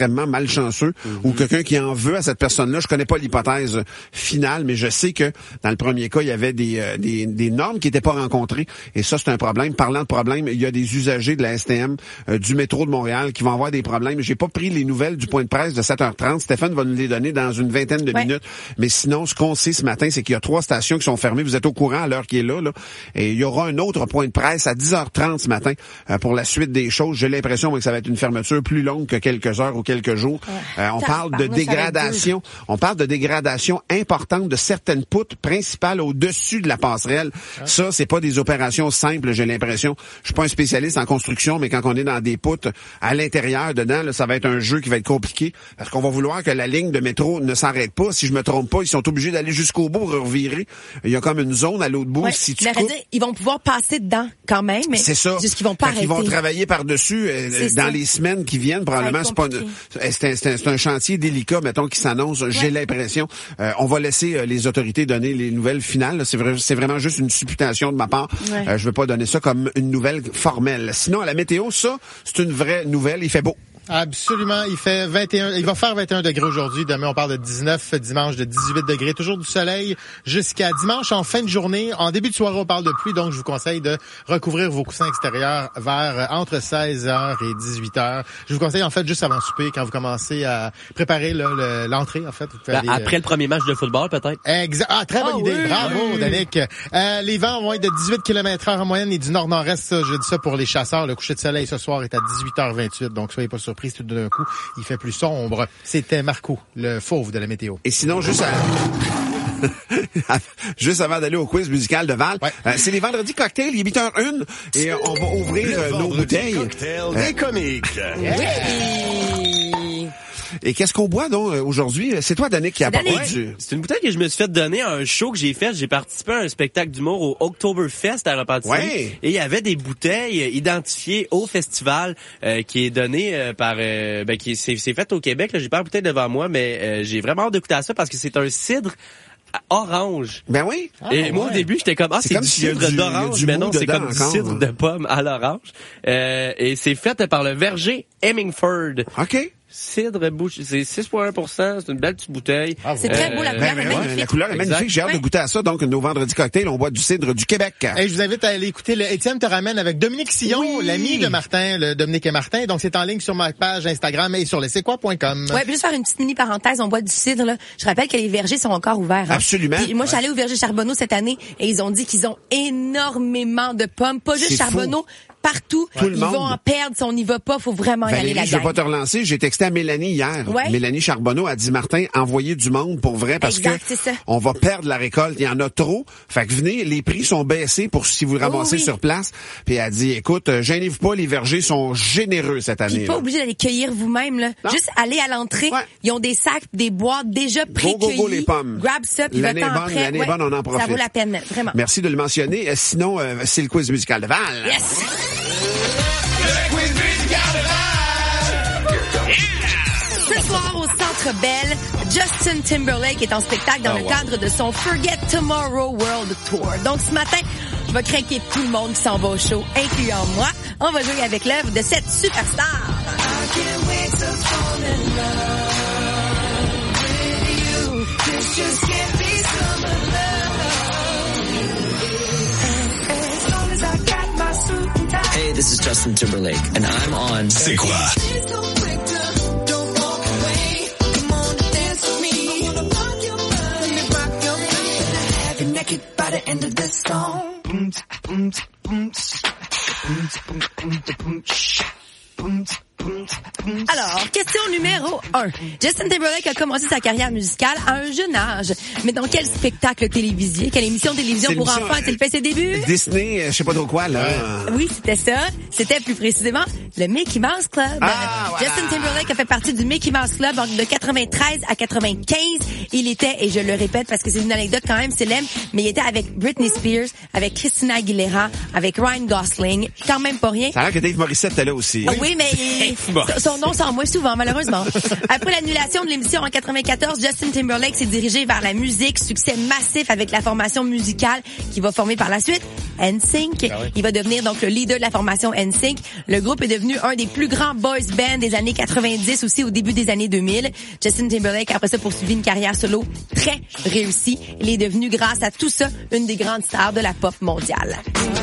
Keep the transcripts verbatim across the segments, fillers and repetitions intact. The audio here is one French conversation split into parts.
extrêmement malchanceux mm-hmm. ou quelqu'un qui en veut à cette personne-là. Je connais pas l'hypothèse finale, mais je sais que dans le premier cas, il y avait des, euh, des, des normes qui n'étaient pas rencontrées. Et ça, c'est un problème. Parlant de problème, il y a des usagers de la S T M, euh, du métro de Montréal qui vont avoir des problèmes. J'ai pas pris les nouvelles du point de presse de sept heures trente. Stéphane va nous les donner dans une vingtaine de ouais. minutes. Mais sinon, ce qu'on sait ce matin, c'est qu'il y a trois stations qui sont fermées. Vous êtes au courant à l'heure qui est là, là. Et il y aura un autre point de presse à dix heures trente ce matin euh, pour la suite des choses. J'ai l'impression moi, que ça va être une fermeture plus longue que quelques heures ou quelques jours. Euh, on parle de dégradation. On parle de dégradation importante de certaines poutres principales au-dessus de la passerelle. Ouais. Ça, c'est pas des opérations simples, j'ai l'impression. Je suis pas un spécialiste en construction, mais quand on est dans des poutres à l'intérieur, dedans, là, ça va être un jeu qui va être compliqué parce qu'on va vouloir que la ligne de métro ne s'arrête pas. Si je me trompe pas, ils sont obligés d'aller jusqu'au bout pour revirer. Il y a comme une zone à l'autre bout. Ouais, si tu dire, ils vont pouvoir passer dedans quand même, mais c'est ça. Juste qu'ils vont pas arrêter. Ils vont travailler par-dessus euh, dans ça. Les semaines qui viennent. Probablement, c'est pas une, c'est, un, c'est, un, c'est un chantier délicat, mettons, qui s'annonce. Ouais. J'ai l'impression. Euh, on va laisser euh, les autorités donner les nouvelles finales. Là. C'est, vrai, c'est vraiment juste une supputation de ma part. Ouais. Euh, je veux pas donner ça comme une nouvelle formelle. Sinon, à la météo, ça, c'est une vraie nouvelle. Il fait beau. Absolument. Il fait vingt et un, il va faire vingt et un degrés aujourd'hui. Demain, on parle de dix-neuf. Dimanche, de dix-huit degrés. Toujours du soleil jusqu'à dimanche en fin de journée. En début de soirée, on parle de pluie. Donc, je vous conseille de recouvrir vos coussins extérieurs vers entre seize heures et dix-huit heures. Je vous conseille, en fait, juste avant le souper, quand vous commencez à préparer là, le, l'entrée, en fait. Ben, aller, après euh... le premier match de football, peut-être. Exact. Ah, très bonne oh, idée. Oui, Bravo, oui. Danick. Euh, les vents vont être de dix-huit kilomètres heure en moyenne et du nord-nord-est. Ça, je dis ça pour les chasseurs. Le coucher de soleil ce soir est à dix-huit heures vingt-huit. Donc, soyez pas surpris tout d'un coup. Il fait plus sombre. C'était Marco, le fauve de la météo. Et sinon, juste à... juste avant d'aller au quiz musical de Val, ouais. euh, c'est les vendredis cocktails, il est huit heures une et euh, on va ouvrir euh, nos bouteilles. Cocktail euh... des comiques. Yeah. Et qu'est-ce qu'on boit donc aujourd'hui? C'est toi, Danick, qui a apporté du... C'est une bouteille que je me suis fait donner à un show que j'ai fait. J'ai participé à un spectacle d'humour au Oktoberfest à Repentigny. Ouais. Et il y avait des bouteilles identifiées au festival euh, qui est donné euh, par... Euh, ben, qui c'est, c'est fait au Québec. Là. J'ai pas la bouteille devant moi, mais euh, j'ai vraiment hâte de goûter à ça parce que c'est un cidre orange. Ben oui. Et ah, moi, ouais. au début, j'étais comme, ah, c'est, c'est comme du cidre du, d'orange. Mais non, c'est comme du cidre hein. de pomme à l'orange. Euh, et c'est fait par le verger Hemingford. OK. Cidre bouche, c'est six virgule un pour cent, c'est une belle petite bouteille. Ah, c'est euh, très beau, la couleur ben, est magnifique. La couleur est magnifique, exact. J'ai hâte ouais. de goûter à ça. Donc, nos vendredis cocktails, on boit du cidre du Québec. Et je vous invite à aller écouter le Étienne te ramène avec Dominique Sillon, oui. l'ami de Martin, le Dominique et Martin. Donc, c'est en ligne sur ma page Instagram et sur le c'est quoi point com. Ouais, puis juste faire une petite mini parenthèse, on boit du cidre, là. Je rappelle que les vergers sont encore ouverts. Hein. Absolument. Puis moi, je suis allée au verger Charbonneau cette année et ils ont dit qu'ils ont énormément de pommes. Pas juste c'est Charbonneau. Fou. Partout, tout le ils monde. vont en perdre si on n'y va pas, faut vraiment Valérie, y aller la je vais pas te relancer, j'ai texté à Mélanie hier. Ouais. Mélanie Charbonneau a dit Martin, envoyez du monde pour vrai parce exact, que c'est ça. on va perdre la récolte, il y en a trop. Fait que venez, les prix sont baissés pour si vous ramassez oh, oui. sur place. Puis elle a dit écoute, gênez-vous pas, les vergers sont généreux cette année. Puis pas obligé d'aller cueillir vous-même là, non. juste aller à l'entrée, ouais. ils ont des sacs, des boîtes déjà pré-cueillies. Go, go, go, les pommes. Grab ça puis l'année va-t'en bonne, après. L'année ouais, bonne, on en profite. Ça vaut la peine, vraiment. Merci de le mentionner. Sinon, euh, c'est le quiz musical de Val. Yes. Ce soir au Centre Bell, Justin Timberlake est en spectacle dans oh, le wow. cadre de son Forget Tomorrow World Tour. Donc ce matin, je vais craquer tout le monde qui s'en va au show, incluant moi. On va jouer avec l'œuvre de cette superstar. Hey, this is Justin Timberlake, and I'm on C'est quoi? By the end of this song. Alors, question numéro un. Justin Timberlake a commencé sa carrière musicale à un jeune âge. Mais dans quel spectacle télévisé, quelle émission de télévision c'est pour enfants a-t-il fait ses débuts? Disney, je sais pas trop quoi, là. Oui, c'était ça. C'était plus précisément le Mickey Mouse Club. Ah, voilà. Justin Timberlake a fait partie du Mickey Mouse Club de quatre-vingt-treize à quatre-vingt-quinze. Il était, et je le répète parce que c'est une anecdote quand même célèbre, mais il était avec Britney Spears, avec Christina Aguilera, avec Ryan Gosling. Quand même pas rien. Ça a l'air que Dave Morissette était là aussi. Ah, oui, mais il, son nom semble moins souvent, malheureusement. Après l'annulation de l'émission en quatre-vingt-quatorze, Justin Timberlake s'est dirigé vers la musique, succès massif avec la formation musicale qui va former par la suite N Sync. Ah oui. Il va devenir donc le leader de la formation N Sync. Le groupe est devenu un des plus grands boys bands des années quatre-vingt-dix, aussi au début des années deux mille. Justin Timberlake, après ça, poursuivi une carrière solo très réussie. Il est devenu, grâce à tout ça, une des grandes stars de la pop mondiale.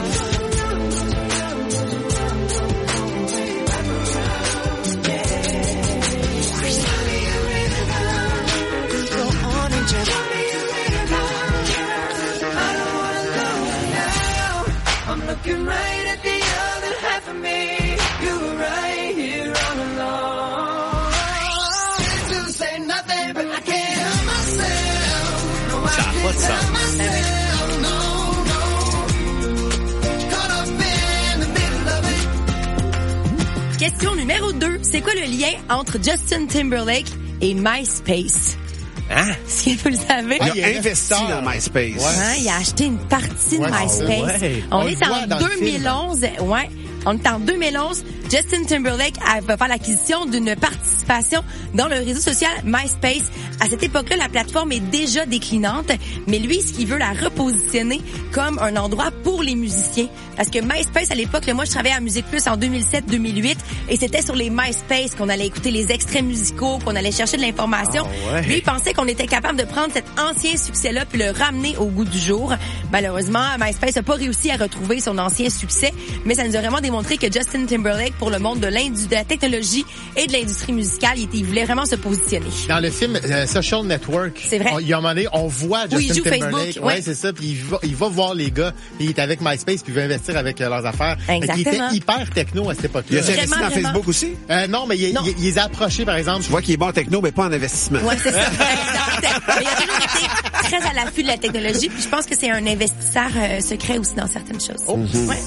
Looking right at the other half of me. You were right here all along. To say nothing, but I can't help myself. No, I can't help myself. No, no. Caught up in the middle of it. Question numéro deux. C'est quoi le lien entre Justin Timberlake et MySpace? Hein? Si vous le savez. Ah, il a investi dans MySpace. Ouais. Hein, il a acheté une partie de ouais, MySpace. Ouais. On, On est en deux mille onze. Ouais. On est en deux mille onze. Justin Timberlake va faire l'acquisition d'une participation dans le réseau social MySpace. À cette époque-là, la plateforme est déjà déclinante, mais lui, ce qu'il veut la repositionner comme un endroit pour les musiciens. Parce que MySpace, à l'époque, là, moi, je travaillais à Musique Plus en deux mille sept deux mille huit, et c'était sur les MySpace qu'on allait écouter les extraits musicaux, qu'on allait chercher de l'information. Oh, ouais. Lui, il pensait qu'on était capable de prendre cet ancien succès-là puis le ramener au goût du jour. Malheureusement, MySpace n'a pas réussi à retrouver son ancien succès, mais ça nous a vraiment démontré que Justin Timberlake, pour le monde de, de la technologie et de l'industrie musicale, il, était, il voulait vraiment se positionner. Dans le film euh, Social Network, c'est vrai. On, il y a un moment donné, on voit Justin oui, il joue Timberlake. Facebook, ouais, ouais. c'est ça. Puis il va, il va voir les gars. Puis il est avec MySpace. Puis il veut investir avec euh, leurs affaires. Exactement. Il était hyper techno à cette époque-là. Il a investi dans vraiment. Facebook aussi? Euh, non, mais il, non. il, il les a approchés, par exemple. Tu vois qu'il est bon en techno, mais pas en investissement. Ouais, c'est ça. Exact. Mais il a toujours été très à l'affût de la technologie. Puis je pense que c'est un investisseur euh, secret aussi dans certaines choses. Oh. Mm-hmm. Ouais.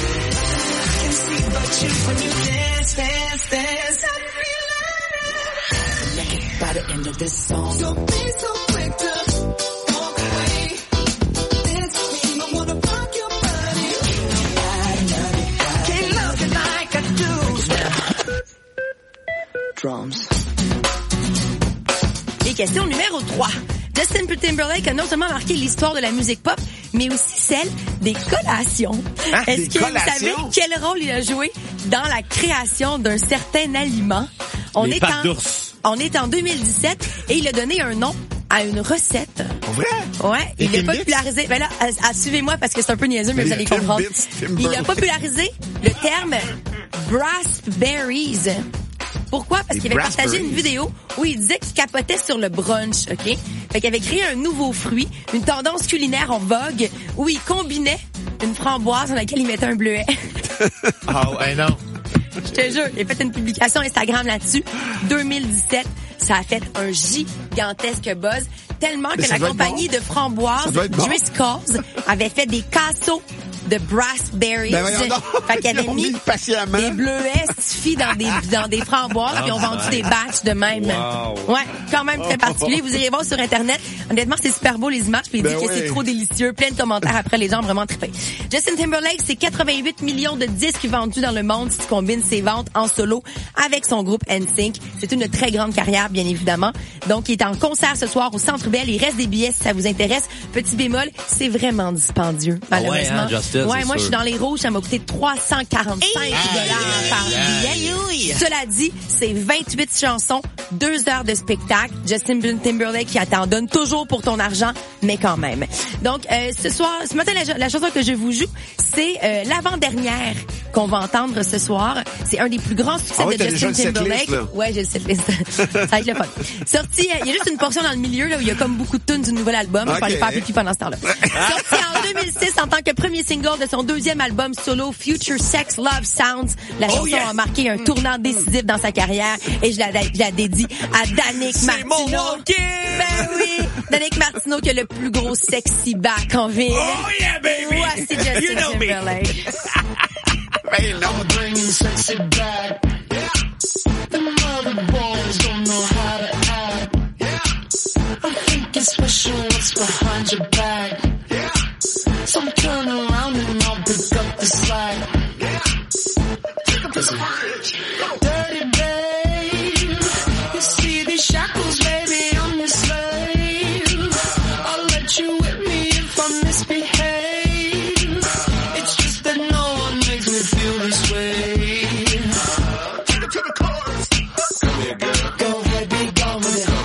By the end of this song, so be so quick to walk away. Dance with me, I wanna rock your body. Can't love you like I do. Drums. Et question numéro trois. Justin Timberlake a non seulement marqué l'histoire de la musique pop, mais aussi celle des collations. Hein, Est-ce des que collations? vous savez quel rôle il a joué dans la création d'un certain aliment? On Les est pâtes en, d'ours. on est en deux mille dix-sept et il a donné un nom à une recette. Vrai? Ouais, Les il l'a Timbits? popularisé. Ben là, à, à, suivez-moi parce que c'est un peu niaiseux, mais Les vous allez comprendre. Timbits, Il a popularisé le terme Brassberries. Pourquoi? Parce Les qu'il avait partagé une Brassberries. vidéo où il disait qu'il capotait sur le brunch, OK? Fait qu'il avait créé un nouveau fruit, une tendance culinaire en vogue, où il combinait une framboise dans laquelle il mettait un bleuet. Ah ouais, non. Je te jure, il a fait une publication Instagram là-dessus. deux mille dix-sept, ça a fait un gigantesque buzz, tellement Mais que ça la doit être compagnie bon. de framboises, Ça doit être bon. Driscoll's, avait fait des casseaux de Brassberries. Ben voyons donc. Fait qu'il Ils avait l'ont mis mis patiemment. des bleuets stifis dans des, dans des framboises, puis ils ont vendu des batchs de même. Wow. Ouais, quand même très particulier. Vous irez voir sur Internet. Honnêtement, c'est super beau les images, puis il Ben dit que oui. c'est trop délicieux. Plein de commentaires après, les gens ont vraiment trippé. Justin Timberlake, c'est quatre-vingt-huit millions de disques vendus dans le monde si tu combines ses ventes en solo avec son groupe N Sync. C'est une très grande carrière, bien évidemment. Donc, il est en concert ce soir au Centre Bell. Il reste des billets si ça vous intéresse. Petit bémol, c'est vraiment dispendieux, malheureusement. Ah ouais, hein, Justin, ouais, c'est moi, je sûr. suis dans les rouges. Ça m'a coûté trois cent quarante-cinq dollars par billet. Cela dit, c'est vingt-huit chansons, deux heures de spectacle. Justin Timberlake qui t'en donne toujours pour ton argent, mais quand même. Donc, euh, ce soir, ce matin, la, la chanson que je vous joue, c'est euh, l'avant-dernière qu'on va entendre ce soir. C'est un des plus grands succès Ah oui, de t'as Justin déjà le Timberlake. setlist, là. Ouais, j'ai le setlist. Ça va être le fun. Sorti, euh, il y a juste une portion dans le milieu là où il y a comme beaucoup de tunes du nouvel album. Je vais Ok. aller faire pipi pendant ce temps-là. Sorti en deux mille six en tant que premier single de son deuxième album solo Future Sex Love Sounds. La chanson yeah. a marqué un tournant décisif dans sa carrière et je la, je la dédie à Danick Martino. Ben oui, Danick Martino qui a le plus gros sexy back en ville. Oh yeah, baby! Voici Justin You know me. Timberlake. Ben non. Bringing sexy back. The mother boys don't know how to act. I think it's special what's behind your back. So turn around and I'll pick up the slack. Dirty babe,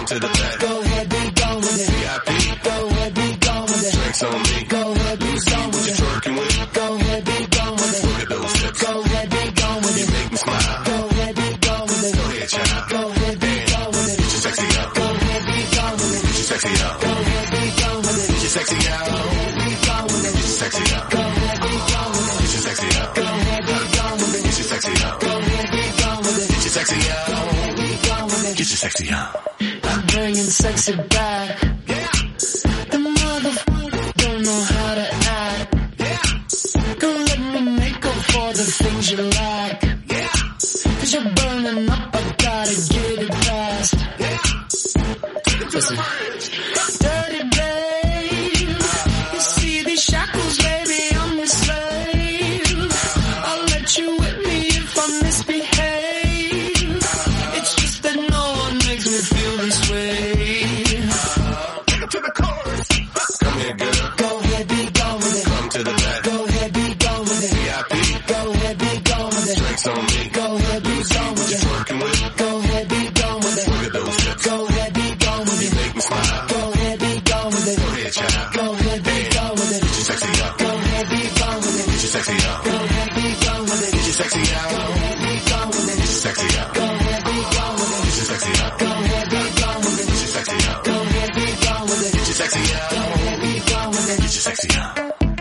to the back. Go ahead, be gone with it. V I P. Go ahead, be gone with it. Drinks on me. Go ahead, be gone with it. What you twerking with? Go ahead, be gone with it. Look at those hips. Go ahead, be gone with it. You make me smile. Go ahead, be gone with it. Go ahead, child. Go ahead, be gone with it. Get your sexy out. Go ahead, be gone with it. Get your sexy out. Go ahead, be gone with it. Get your sexy out. Go ahead, be gone with it. Get your sexy out. Go ahead, be gone with it. Get your sexy out. Go ahead, be gone with it. Get your sexy out. Go ahead, be gone with it. Get your sexy out. Go ahead, be gone with it. Get your sexy out. I'm bringing sexy back. The motherfucker don't know how to act. Go let me make up for the things you lack. Cause you're burning up, I gotta get it fast. Listen. Dirty babe, you see these shackles, baby, I'm your slave. I'll let you whip me if I misbehave. It's just that no one makes me feel this way. Take it to the chorus. Come here, girl. Go ahead, be gone with it. Come to the back. Go ahead, be gone with it. V I P. Go ahead, be gone with it. Drinks on me. Go ahead, be gone with it. Working with. Go ahead, be gone with it. Look at those hips. Go ahead, be gone with it. You make me smile. Go ahead, be gone with it. Go ahead, child. Go ahead, be gone with it. Get your sexy out. Go ahead, be gone with it. Get your sexy out. Go ahead, be gone with it. Get your sexy out. Go ahead, be gone with it. Get your sexy out. Go ahead, be gone with it. Get your sexy out. Go ahead, be gone with it. Get your sexy out. Go ahead, be gone with it. Get your sexy out. Go ahead, be gone with it. Get your sexy out.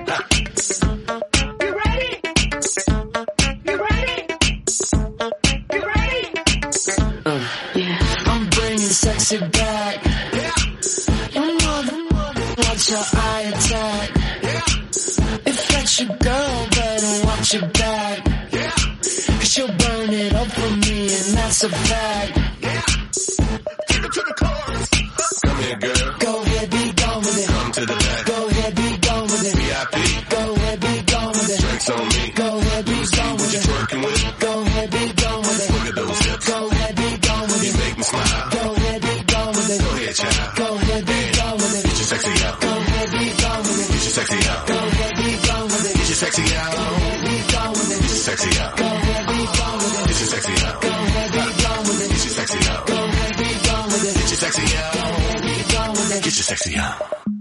You ready? You ready? You ready? Uh, yeah. I'm bringing sexy back. Your mother, watch your eye attack. If that's your girl, better watch your back. Cause she'll burn it up for me, and that's a fact. Take it to the chorus. Come here, girl. Go ahead, be gone with it. Come to the back. Go ahead, be gone with it. V I P. Go ahead, be gone with it. Drinks on me. Go ahead, be gone with it. What you twerking with? Go ahead, be gone with it. Look at those hips. Go ahead, be gone with it. You make me smile. Go ahead, be gone with it. Go ahead, child. Go ahead, be gone with it. Get your sexy out. Go ahead, be gone with it. Get your sexy out. Go ahead, be gone with it. Get your sexy out. Go ahead, be gone with it. Get your sexy out. Go ahead, be gone with it. Get your sexy out. Go ahead, be gone with it. Get your sexy out. Go ahead, be gone with it. Get your sexy out. Go ahead, be gone with it. Get your sexy out.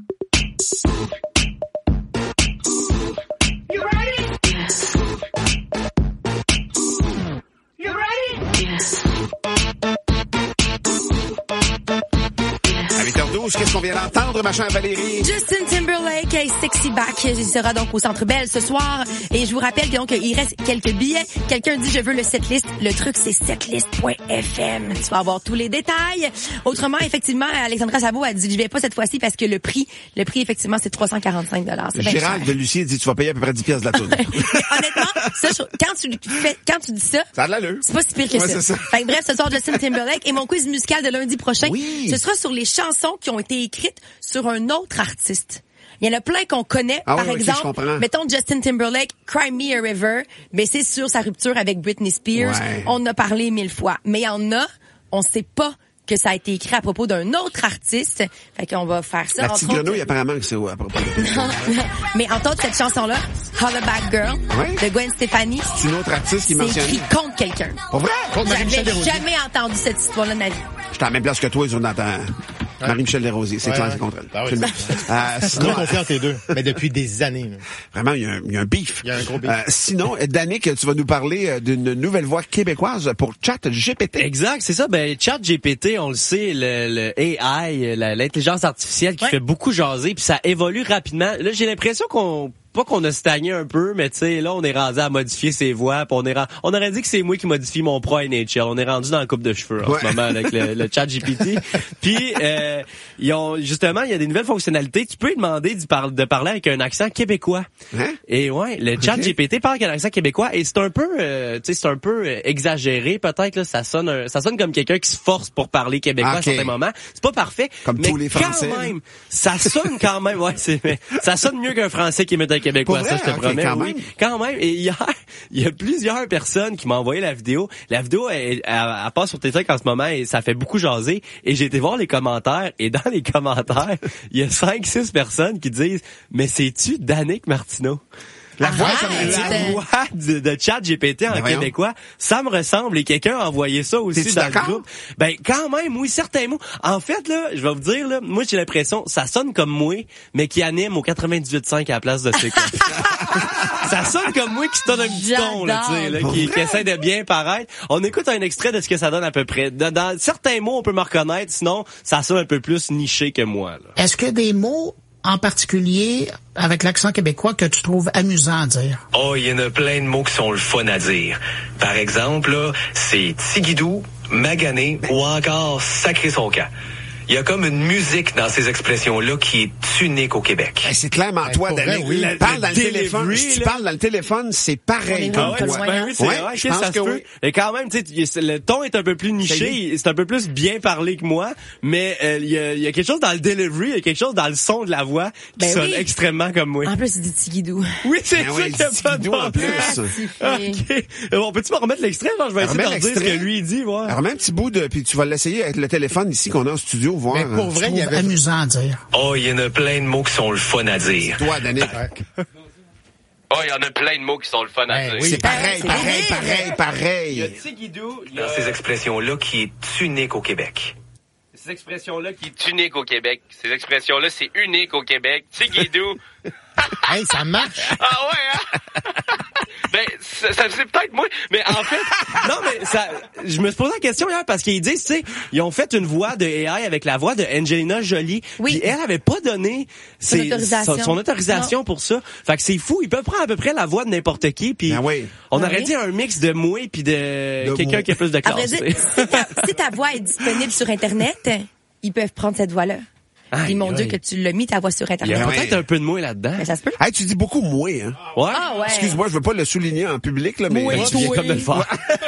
You ready? Yes. You ready? Yes. À huit heures douze, qu'est-ce qu'on vient d'entendre, ma chère Valérie? Justin Timberlake et Sexy Back. Il sera donc au Centre Bell ce soir. Et je vous rappelle donc qu'il reste quelques billets. Quelqu'un dit je veux le setlist. Le truc c'est setlist point f m. Tu vas avoir tous les détails. Autrement, effectivement, Alexandra Chabot a dit je vais pas cette fois-ci parce que le prix, le prix effectivement c'est trois cent quarante-cinq dollars. Gérald de Lucie dit tu vas payer à peu près dix pièces de la toune. Honnêtement, ça, je- quand tu fais, quand tu dis ça, Ça a de l'allure. c'est pas si pire que Ouais, ça. c'est ça. Fait que bref, ce soir, Justin Timberlake et mon quiz musical de lundi prochain, Oui. ce sera sur les chansons qui ont été écrites sur un autre artiste. Il y en a plein qu'on connaît. Ah Par oui, ok, je exemple, comprends. mettons Justin Timberlake, Cry Me a River, mais c'est sur sa rupture avec Britney Spears. Ouais. On en a parlé mille fois. Mais il y en a, on sait pas que ça a été écrit à propos d'un autre artiste. Fait qu'on va faire ça. La entre petite autres- grenouille, apparemment, que c'est à propos de... Mais entre autres, cette chanson-là, Hollaback Girl, Ouais. de Gwen Stefani, C'est une autre artiste qui c'est mentionne. écrit contre quelqu'un. Pour vrai? Contre Marie-Michel J'avais Desrosiers. jamais entendu cette histoire-là de ma vie. J'étais à la même place que toi, ils ont dans ta... Marie-Michel Desrosiers, c'est Ouais, clair, ouais. c'est contre elle. Ah oui. Absolument. Euh, Très sinon, confiant entre les deux. Mais depuis des années. Là. vraiment, il y, a un, il y a un beef. Il y a un gros beef. Euh, sinon, Danick, tu vas nous parler euh, d'une nouvelle voix québécoise pour ChatGPT. Exact, c'est ça. Ben, ChatGPT, on le sait, le, le A I, la- l'intelligence artificielle qui Ouais. fait beaucoup jaser, puis ça évolue rapidement. Là, j'ai l'impression qu'on pas qu'on a stagné un peu, mais tu sais, là, on est rendu à modifier ses voix, puis on est ren- on aurait dit que c'est moi qui modifie mon pro N H L. On est rendu dans le coupe de cheveux en Ouais. ce moment avec le, le ChatGPT. Puis, euh, ils ont justement, il y a des nouvelles fonctionnalités. Tu peux lui demander de, par- de parler avec un accent québécois. Hein? Et ouais, le ChatGPT parle avec un accent québécois et c'est un peu, euh, tu sais, c'est un peu euh, exagéré peut-être là. Ça sonne, un- ça sonne comme quelqu'un qui se force pour parler québécois Ok. à certains moments. C'est pas parfait, Comme mais tous les Français, quand même, ça sonne quand même. Ouais, c'est, mais ça sonne mieux qu'un Français qui imite un québécois. Pour Ça, vrai? je te Ok, promets. quand oui, même. quand même. Et hier, il y a plusieurs personnes qui m'ont envoyé la vidéo. La vidéo, elle, elle, elle passe sur TikTok en ce moment et ça fait beaucoup jaser. Et j'ai été voir les commentaires et dans les commentaires, il y a cinq, six personnes qui disent, mais c'est-tu Danick Martineau? La voix, Ah, comme ouais, la c'était- La voix de, de chat G P T en Ben voyons. québécois, ça me ressemble et quelqu'un a envoyé ça aussi T'es-tu dans le d'accord? groupe. Ben quand même, oui, certains mots. En fait, là, je vais vous dire, là, moi j'ai l'impression, ça sonne comme moi, mais qui anime au quatre-vingt-dix-huit virgule cinq à la place de C K. Ça sonne comme moi qui se donne un petit ton, là, tu sais, là, Pour qui, vrai? qui essaie de bien paraître. On écoute un extrait de ce que ça donne à peu près. Dans, dans certains mots, on peut me reconnaître, sinon, ça sonne un peu plus niché que moi, là. Est-ce que des mots en particulier avec l'accent québécois que tu trouves amusant à dire? Oh, il y en a plein de mots qui sont le fun à dire. Par exemple, là, c'est tigidou, magané ou encore sacré son camp. Il y a comme une musique dans ces expressions-là qui est unique au Québec. Ben, c'est clairement Ben, toi, pour vrai, Danick. oui. Le- Parle Le dans le delivery, téléphone. Si tu là. parles dans le téléphone, c'est pareil On est comme vraiment toi. loin. Ben oui, c'est Ouais, vrai, je ok, pense ça se que peut. oui. Mais quand même, tu sais, le ton est un peu plus niché, c'est un peu plus bien parlé que moi, mais euh, il y, a, il y a quelque chose dans le delivery, il y a quelque chose dans le son de la voix qui Ben Ah, sonne oui. extrêmement comme moi. En plus, il dit Tigidou. Oui, c'est Ben ça oui, qui a du pas de Tigidou bon en plus. sens. Ratifié. Ok. Bon, peux-tu me remettre l'extrait? Genre, je vais essayer de Remets leur dire ce que l'extrait. lui il dit, voir. Alors, même un petit bout de, puis tu vas l'essayer avec le téléphone ici qu'on a en studio, voir. Mais pour hein. vrai, Je il y trouve avait... amusant à dire. Oh, il y en a plein de mots qui sont le fun à dire. Toi, Danick. Oh, il y en a plein de mots qui sont le fun à dire. oui. C'est pareil, c'est pareil, débile. pareil, pareil. Tigidou, il y Dans ces expressions-là qui est unique au Québec. ces expressions-là qui est unique au Québec. Ces expressions-là, c'est unique au Québec. Tigidou. Hey, ça marche. Ah ouais, hein? Ben, ça, ça c'est peut-être moi, mais en fait, non, mais ça, je me suis posé la question hier parce qu'ils disent, tu sais, ils ont fait une voix de A I avec la voix de Angelina Jolie. Oui. Puis elle avait pas donné Son ses- autorisation. son, son autorisation pour ça. Fait que c'est fou, ils peuvent prendre à peu près la voix de n'importe qui. Puis Ben oui. on Ben aurait oui. dit un mix de moi puis de, De quelqu'un moi. qui a plus de À vrai classe. dire, tu sais. si ta, si ta voix est disponible sur Internet, ils peuvent prendre cette voix-là. Aïe, Ils m'ont dit aïe. que tu l'as mis ta voix sur Il y Internet. a Ouais. peut-être un peu de moi là-dedans. Mais ça se peut. Hey, tu dis beaucoup moi, hein. Ouais. Ah ouais. Excuse-moi, je veux pas le souligner en public, là, mais. Oui, Ben, tu viens oui. comme de le faire.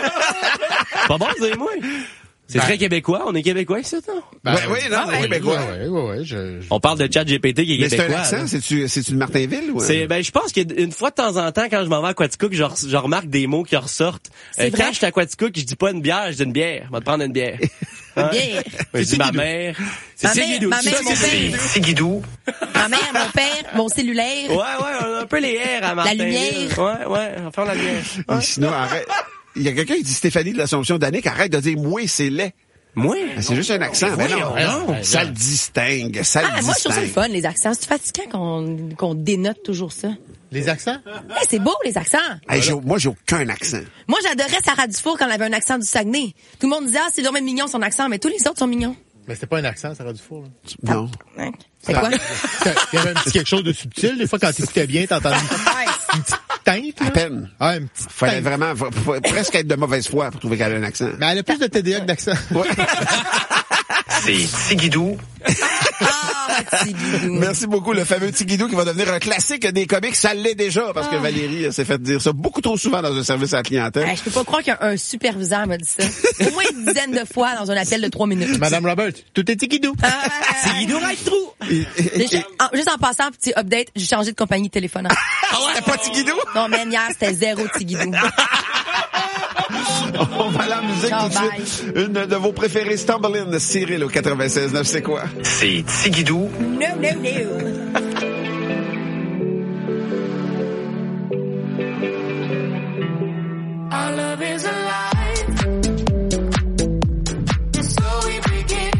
Pas bon, vous moi. C'est Ben- très québécois. On est québécois ici, non? Ben oui, non, Ah, on est ouais, québécois. ouais, ouais, ouais, je, je- On parle de chat G P T qui est Mais c'est un québécois. accent, là. c'est-tu, c'est-tu de Martinville ou? C'est, ben, je pense qu'une fois de temps en temps, quand je m'en vais à Quaticook, je, re- je remarque des mots qui ressortent. C'est Euh, vrai? quand je suis à Quaticook, je dis pas une bière, je dis une bière. Je vais te prendre une bière. Hein? Bière. Je dis ma mère. C'est Ma mère- Tigidou. ma mère, Ça, mon c'est- père. C'est tigidou. Ma mère, mon père, mon cellulaire. Ouais, ouais, on a un peu les airs à Martinville. lumière. Ouais, ouais, on va faire la lumière. Et sinon, arrête. Il y a quelqu'un qui dit Stéphanie de l'Assomption Danick, arrête de dire moi, c'est laid. Moi? Ben, c'est juste un accent. Ben non, voyons donc. ça le distingue, ça Ah, le moi, je trouve ça le distingue. fun, les accents. C'est fatigant qu'on qu'on dénote toujours ça. Les accents? Hey, c'est beau, les accents. Hey, j'ai- moi, j'ai aucun accent. Moi, j'adorais Sarah Dufour quand elle avait un accent du Saguenay. Tout le monde disait, ah, c'est vraiment mignon son accent, mais tous les autres sont mignons. Mais c'était pas un accent, ça aurait du four, là. Non. Hein? C'est quoi? Il y avait un petit quelque chose de subtil. Des fois, quand t'écoutais bien, t'entendais une, une petite teinte. là. À peine. Ah, une petite Fallait teinte. vraiment, faut- faut presque être de mauvaise foi pour trouver qu'elle a un accent. Mais elle a plus de T D A que d'accent. Ouais. C'est tigidou. Ah, Tigidou. Merci beaucoup, le fameux Tigidou qui va devenir un classique des comics. Ça l'est déjà parce que Ah. Valérie euh, s'est fait dire ça beaucoup trop souvent dans un service à la clientèle. Hey, je peux pas croire qu'un un superviseur m'a dit ça. Au moins une dizaine de fois dans un appel de trois minutes. Madame Robert, tout est tigidou. Ah, Tigidou right trou. Et- et- et- Déjà, en- juste en passant, petit update, j'ai changé de compagnie de téléphone. Ah ouais, c'était pas Tigidou? Non, mais hier, c'était zéro Tigidou. On va à la musique Ciao, tout de suite. Une de vos préférées, Stumbling, Cyril au quatre-vingt-seize neuf, c'est quoi? C'est tigidou. No, no, no. Our love is alive. So we begin.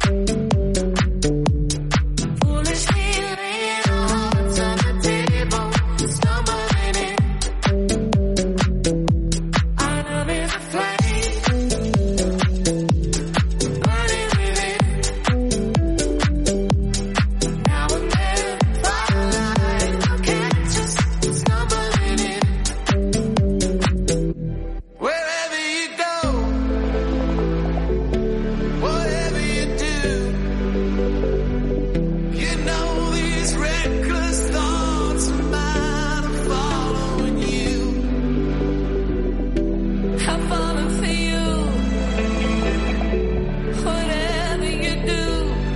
Foolishly laying our hearts on the table, stumbling in. Our love is a flame, burning within. Now and then, firelight will catch us stumbling in. Wherever you go, whatever you do, you know these reckless thoughts of mine are following you. I'm falling for you, whatever you do.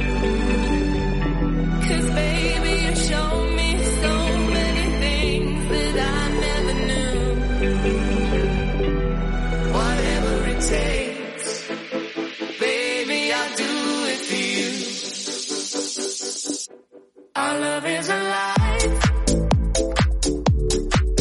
'Cause baby, you show me so many things that I never knew. Whatever it takes, baby, I'll do it for you. Our love is alive.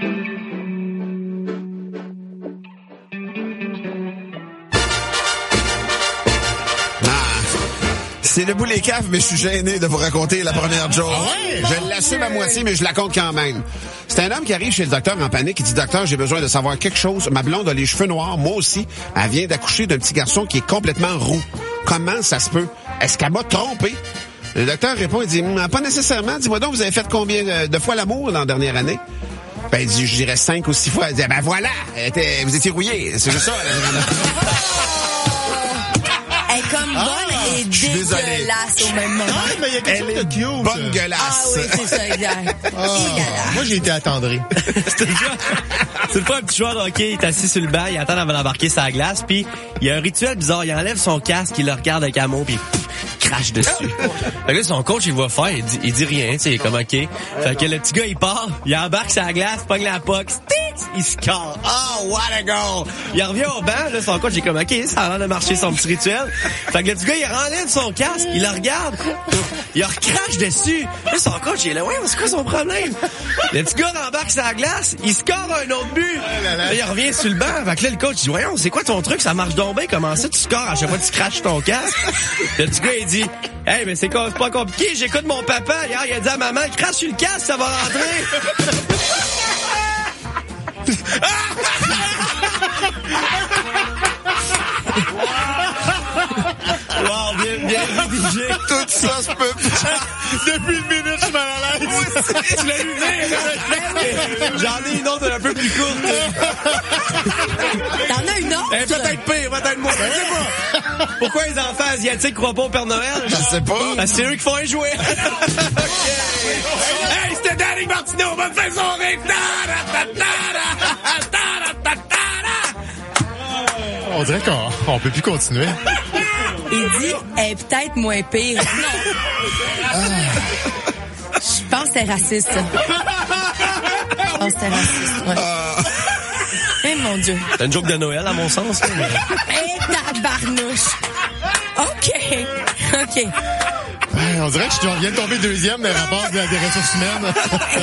C'est le bout les caves, mais je suis gêné de vous raconter la première joke. Ah ouais? Je l'assume à moitié, mais je la compte quand même. C'est un homme qui arrive chez le docteur en panique. Il dit, docteur, j'ai besoin de savoir quelque chose. Ma blonde a les cheveux noirs, moi aussi. Elle vient d'accoucher d'un petit garçon qui est complètement roux. Comment ça se peut? Est-ce qu'elle m'a trompé? Le docteur répond, il dit, pas nécessairement. Dis-moi donc, vous avez fait combien de, de fois l'amour dans la dernière année? Ben, il dit, je dirais cinq ou six fois. Elle dit, ben voilà, elle était, vous étiez rouillé. C'est juste ça. Elle est comme bonne ah, et dégueulasse au même moment. Ah, mais il y a quelque chose de cute. Bonne gueulasse. Ah oui, c'est ça, exact. Oh, moi, j'ai été attendri. C'est le pas un petit joueur de hockey, il est assis sur le banc, il attend avant d'embarquer sa glace, puis il y a un rituel bizarre, il enlève son casque, il le regarde avec amour, puis il crache dessus. Fait que là, son coach, il le voit faire, il dit, il dit rien, tu sais, il est comme OK. Fait que le petit gars, il part, il embarque sa glace, pogne la puck, il score. Oh, what a goal! Il revient au banc, là, son coach, il est comme OK, ça a l'air de marcher son petit rituel. Fait que le petit gars, il enlève son casque, il le regarde, il recrache dessus. Là, son coach, il est là, ouais, c'est quoi son problème? Le petit gars embarque sa glace, il score un autre but. Là, il revient sur le banc. Fait que là, le coach, il dit, voyons, c'est quoi ton truc? Ça marche donc bien. Comment ça, tu scores à chaque fois que tu craches ton casque? Le petit gars, il dit, hey, mais c'est pas compliqué. J'écoute mon papa. Hier, il a dit à maman, crache sur le casque, ça va rentrer. Wow, bien, bien rédigé. Tout ça se peut pas. Depuis une minute, je suis mal à l'aise. Tu l'as lu venir. J'en ai une autre un peu plus courte. T'en as une autre? Eh, peut-être pire, peut-être moins. Je sais pas. Pourquoi les enfants asiatiques croient pas au Père Noël? Je sais pas. Parce que c'est eux qui font un jouet. Okay. Hey, c'était Danny Martineau, on va me faire son rire. On dirait qu'on on peut plus continuer. Il dit, elle est peut-être moins pire. Non. Je pense que c'est raciste. Je pense que c'est raciste, ouais. Eh, mon Dieu. C'est une joke de Noël, à mon sens. Eh, tabarnouche. OK. OK. On dirait que je viens de tomber deuxième des rapports des ressources humaines.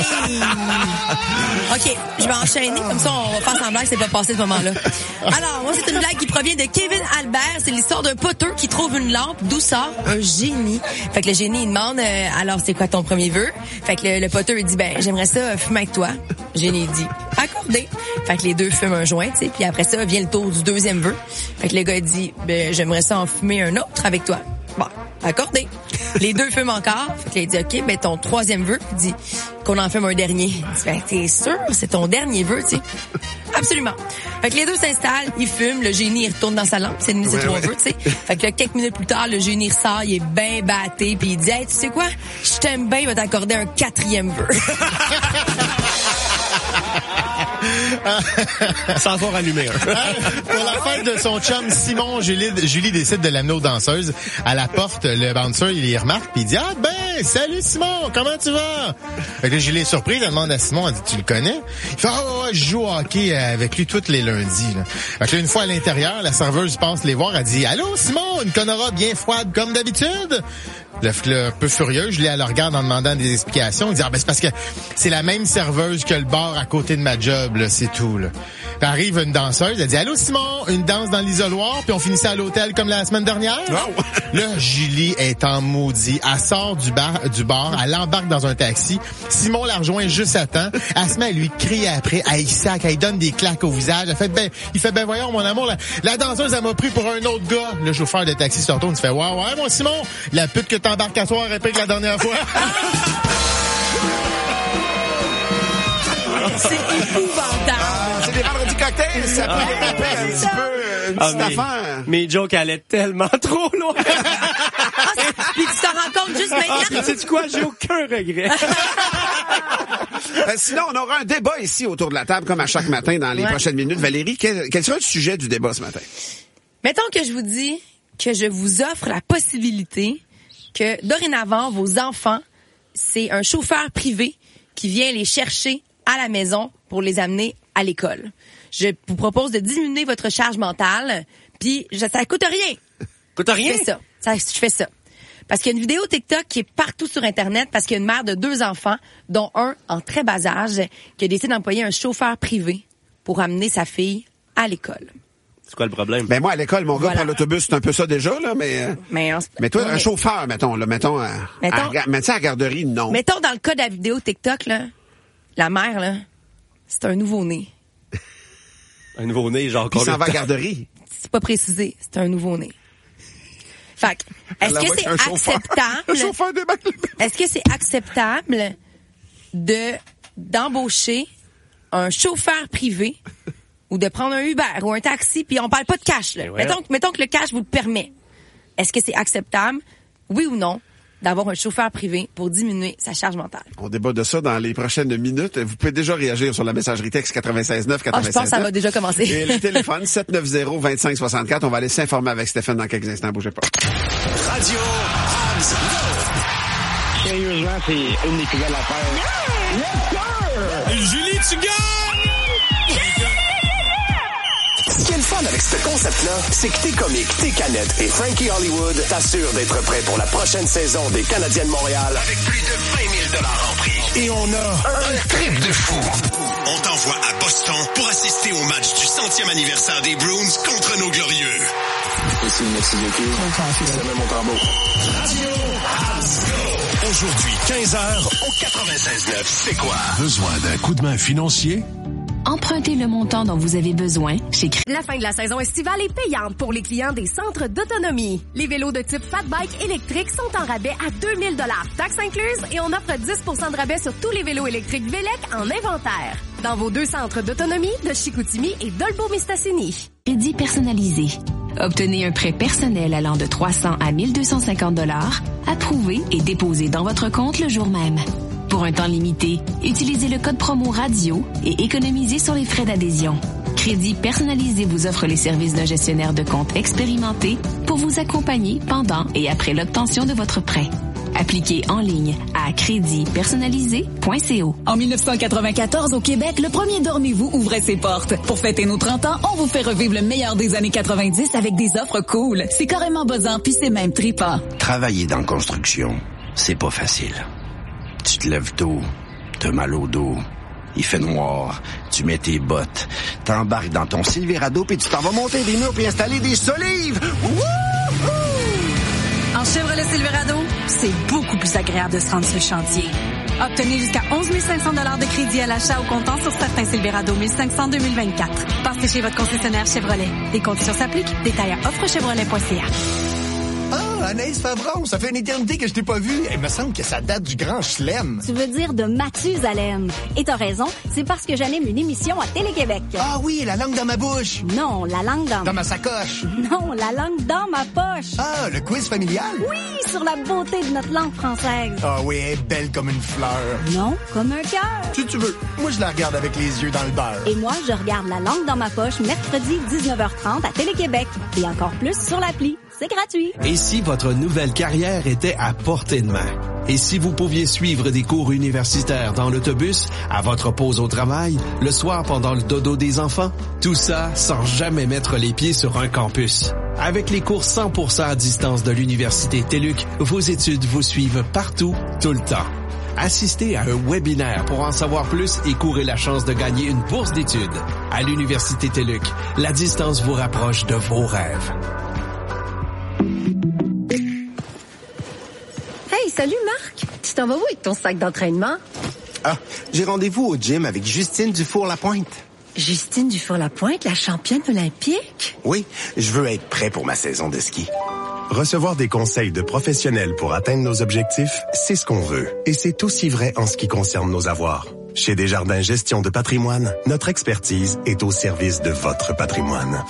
OK, je vais enchaîner, comme ça on va faire semblant que c'est pas passé ce moment-là. Alors, moi, c'est une blague qui provient de Kevin Albert. C'est l'histoire d'un poteux qui trouve une lampe. D'où sort un génie? Fait que le génie, il demande, euh, alors, c'est quoi ton premier vœu? Fait que le, le poteux, il dit, ben, j'aimerais ça fumer avec toi. Le génie, il dit, accordé. Fait que les deux fument un joint, tu sais, puis après ça, vient le tour du deuxième vœu. Fait que le gars, il dit, ben, j'aimerais ça en fumer un autre avec toi. Bon, accordé. Les deux fument encore. Fait que là, il dit, OK, ben ton troisième vœu, il dit qu'on en fume un dernier. Il dit, ben t'es sûr, c'est ton dernier vœu, tu sais. Absolument. Fait que les deux s'installent, ils fument, le génie, il retourne dans sa lampe, c'est ses trois vœux, tu sais. Fait que là, quelques minutes plus tard, le génie ressort, il est bien batté, puis il dit, hey, tu sais quoi, je t'aime bien, il va t'accorder un quatrième vœu. Sans avoir allumé un. Pour la fête de son chum Simon, Julie, Julie décide de l'amener aux danseuses. À la porte, le bouncer, il les remarque puis il dit, ah ben, salut Simon, comment tu vas? Fait que là, Julie est surprise, elle demande à Simon, elle dit, tu le connais? Il fait, ah oh, ouais, je joue au hockey avec lui tous les lundis. Là. Fait que là, une fois à l'intérieur, la serveuse passe les voir, elle dit, allô Simon, une Conora bien froide comme d'habitude? Le, le peu furieux, je l'ai à le regarde en demandant des explications. Il dit, ah ben c'est parce que c'est la même serveuse que le bar à côté de ma job, là, c'est tout, là. Puis arrive une danseuse, elle dit, allô Simon, une danse dans l'isoloir, puis on finissait à l'hôtel comme la semaine dernière. Wow. Là, Julie est en maudit. Elle sort du bar, du bar, elle embarque dans un taxi. Simon la rejoint juste à temps. Elle se met à lui crier après, elle sac, elle donne des claques au visage. Elle fait, ben, il fait, ben voyons mon amour, la, la danseuse, elle m'a pris pour un autre gars. Le chauffeur de taxi se retourne, il fait, ouais, ouais, mon Simon, la pute que t'embarques à soir est pire que la dernière fois. C'est épouvantable. C'est des vendredis cocktails, ça peut déraper un petit peu, une petite ah, mais, affaire. Mes jokes allaient tellement trop loin. Puis tu t'en rends compte juste maintenant. Sais-tu quoi? J'ai aucun regret. euh, sinon, on aura un débat ici autour de la table, comme à chaque matin dans les ouais. prochaines minutes. Valérie, quel, quel sera le sujet du débat ce matin? Mettons que je vous dis que je vous offre la possibilité que dorénavant, vos enfants, c'est un chauffeur privé qui vient les chercher à la maison pour les amener à l'école. Je vous propose de diminuer votre charge mentale, puis ça coûte rien. Coûte rien? Je fais ça. ça. Je fais ça. Parce qu'il y a une vidéo TikTok qui est partout sur Internet parce qu'il y a une mère de deux enfants, dont un en très bas âge, qui a décidé d'employer un chauffeur privé pour amener sa fille à l'école. C'est quoi le problème? Ben moi, à l'école, mon gars Voilà. prend l'autobus, c'est un peu ça déjà, là, mais... Mais, on... Mais toi, ouais. un chauffeur, mettons, là, mettons, à, Mettons- à, à, mettons à la garderie, non. Mettons dans le cas de la vidéo TikTok, là, la mère, là, c'est un nouveau-né. Un nouveau-né, genre Puis il combien s'en va à de la temps? garderie. C'est pas précisé, c'est un nouveau-né. Fait que, est-ce Elle que envoie c'est un chauffeur. acceptable? Un chauffeur débarque. Est-ce que c'est acceptable de d'embaucher un chauffeur privé ou de prendre un Uber ou un taxi, puis on parle pas de cash, là. Mais ouais. Mettons, que- mettons que le cash vous le permet. Est-ce que c'est acceptable, oui ou non, d'avoir un chauffeur privé pour diminuer sa charge mentale? On débat de ça dans les prochaines minutes. Vous pouvez déjà réagir sur la messagerie texte quatre-vingt-seize neuf Ah, je quatre-vingt-seize pense que ça neuf. va déjà commencer. Et le téléphone sept neuf zéro deux cinq six quatre. On va aller s'informer avec Stéphane dans quelques instants. Bougez pas. Radio Hobbs. Sérieusement, c'est une des plus belles affaires. Julie, tu gagnes! Ce qui est le fun avec ce concept-là, c'est que tes comiques, tes canettes et Frankie Hollywood t'assurent d'être prêt pour la prochaine saison des Canadiens de Montréal avec plus de vingt mille dollars en prix. Et on a un trip de fou. On t'envoie à Boston pour assister au match du centième anniversaire des Bruins contre nos Glorieux. Ici, merci beaucoup. C'est même mon tambour. Radio Hobbs Go. Aujourd'hui, quinze heures, au quatre-vingt-seize neuf. C'est quoi? Besoin d'un coup de main financier? Empruntez le montant dont vous avez besoin chez Crédit. La fin de la saison estivale est payante pour les clients des centres d'autonomie. Les vélos de type Fat Bike électriques sont en rabais à deux mille dollars, taxes incluses, et on offre dix pour cent de rabais sur tous les vélos électriques Vélec en inventaire. Dans vos deux centres d'autonomie de Chicoutimi et d'Olbeau-Mistassini. Crédit personnalisé. Obtenez un prêt personnel allant de trois cents à mille deux cent cinquante dollars, approuvé et déposé dans votre compte le jour même. Pour un temps limité, utilisez le code promo radio et économisez sur les frais d'adhésion. Crédit personnalisé vous offre les services d'un gestionnaire de compte expérimenté pour vous accompagner pendant et après l'obtention de votre prêt. Appliquez en ligne à crédit personnalisé point co. En dix-neuf cent quatre-vingt-quatorze, au Québec, le premier Dormez-vous ouvrait ses portes. Pour fêter nos trente ans, on vous fait revivre le meilleur des années quatre-vingt-dix avec des offres cool. C'est carrément buzzant, puis c'est même trippant. Travailler dans la construction, c'est pas facile. Tu te lèves tôt, t'as mal au dos, il fait noir, tu mets tes bottes, t'embarques dans ton Silverado puis tu t'en vas monter des murs puis installer des solives. Wouhou! En Chevrolet Silverado, c'est beaucoup plus agréable de se rendre sur le chantier. Obtenez jusqu'à onze mille cinq cents dollars de crédit à l'achat au comptant sur certains Silverado mille cinq cents deux mille vingt-quatre. Passez chez votre concessionnaire Chevrolet. Les conditions s'appliquent. Détail à offre chevrolet point c a. Ah, Anaïs Favron, ça fait une éternité que je t'ai pas vue. Il me semble que ça date du grand chelem. Tu veux dire de Mathusalem. Et t'as raison, c'est parce que j'anime une émission à Télé-Québec. Ah oui, la langue dans ma bouche. Non, la langue dans... Dans ma sacoche. Non, la langue dans ma poche. Ah, le quiz familial? Oui, sur la beauté de notre langue française. Ah oui, elle est belle comme une fleur. Non, comme un cœur. Si tu veux, moi je la regarde avec les yeux dans le beurre. Et moi, je regarde la langue dans ma poche mercredi dix-neuf heures trente à Télé-Québec. Et encore plus sur l'appli. C'est gratuit. Et si votre nouvelle carrière était à portée de main? Et si vous pouviez suivre des cours universitaires dans l'autobus, à votre pause au travail, le soir pendant le dodo des enfants? Tout ça sans jamais mettre les pieds sur un campus. Avec les cours cent pour cent à distance de l'Université TÉLUQ, vos études vous suivent partout, tout le temps. Assistez à un webinaire pour en savoir plus et courir la chance de gagner une bourse d'études. À l'Université TÉLUQ, la distance vous rapproche de vos rêves. Hey, salut Marc! Tu t'en vas où avec ton sac d'entraînement? Ah, j'ai rendez-vous au gym avec Justine Dufour-Lapointe. Justine Dufour-Lapointe, la championne olympique? Oui, je veux être prêt pour ma saison de ski. Recevoir des conseils de professionnels pour atteindre nos objectifs, c'est ce qu'on veut. Et c'est aussi vrai en ce qui concerne nos avoirs. Chez Desjardins Gestion de patrimoine, notre expertise est au service de votre patrimoine.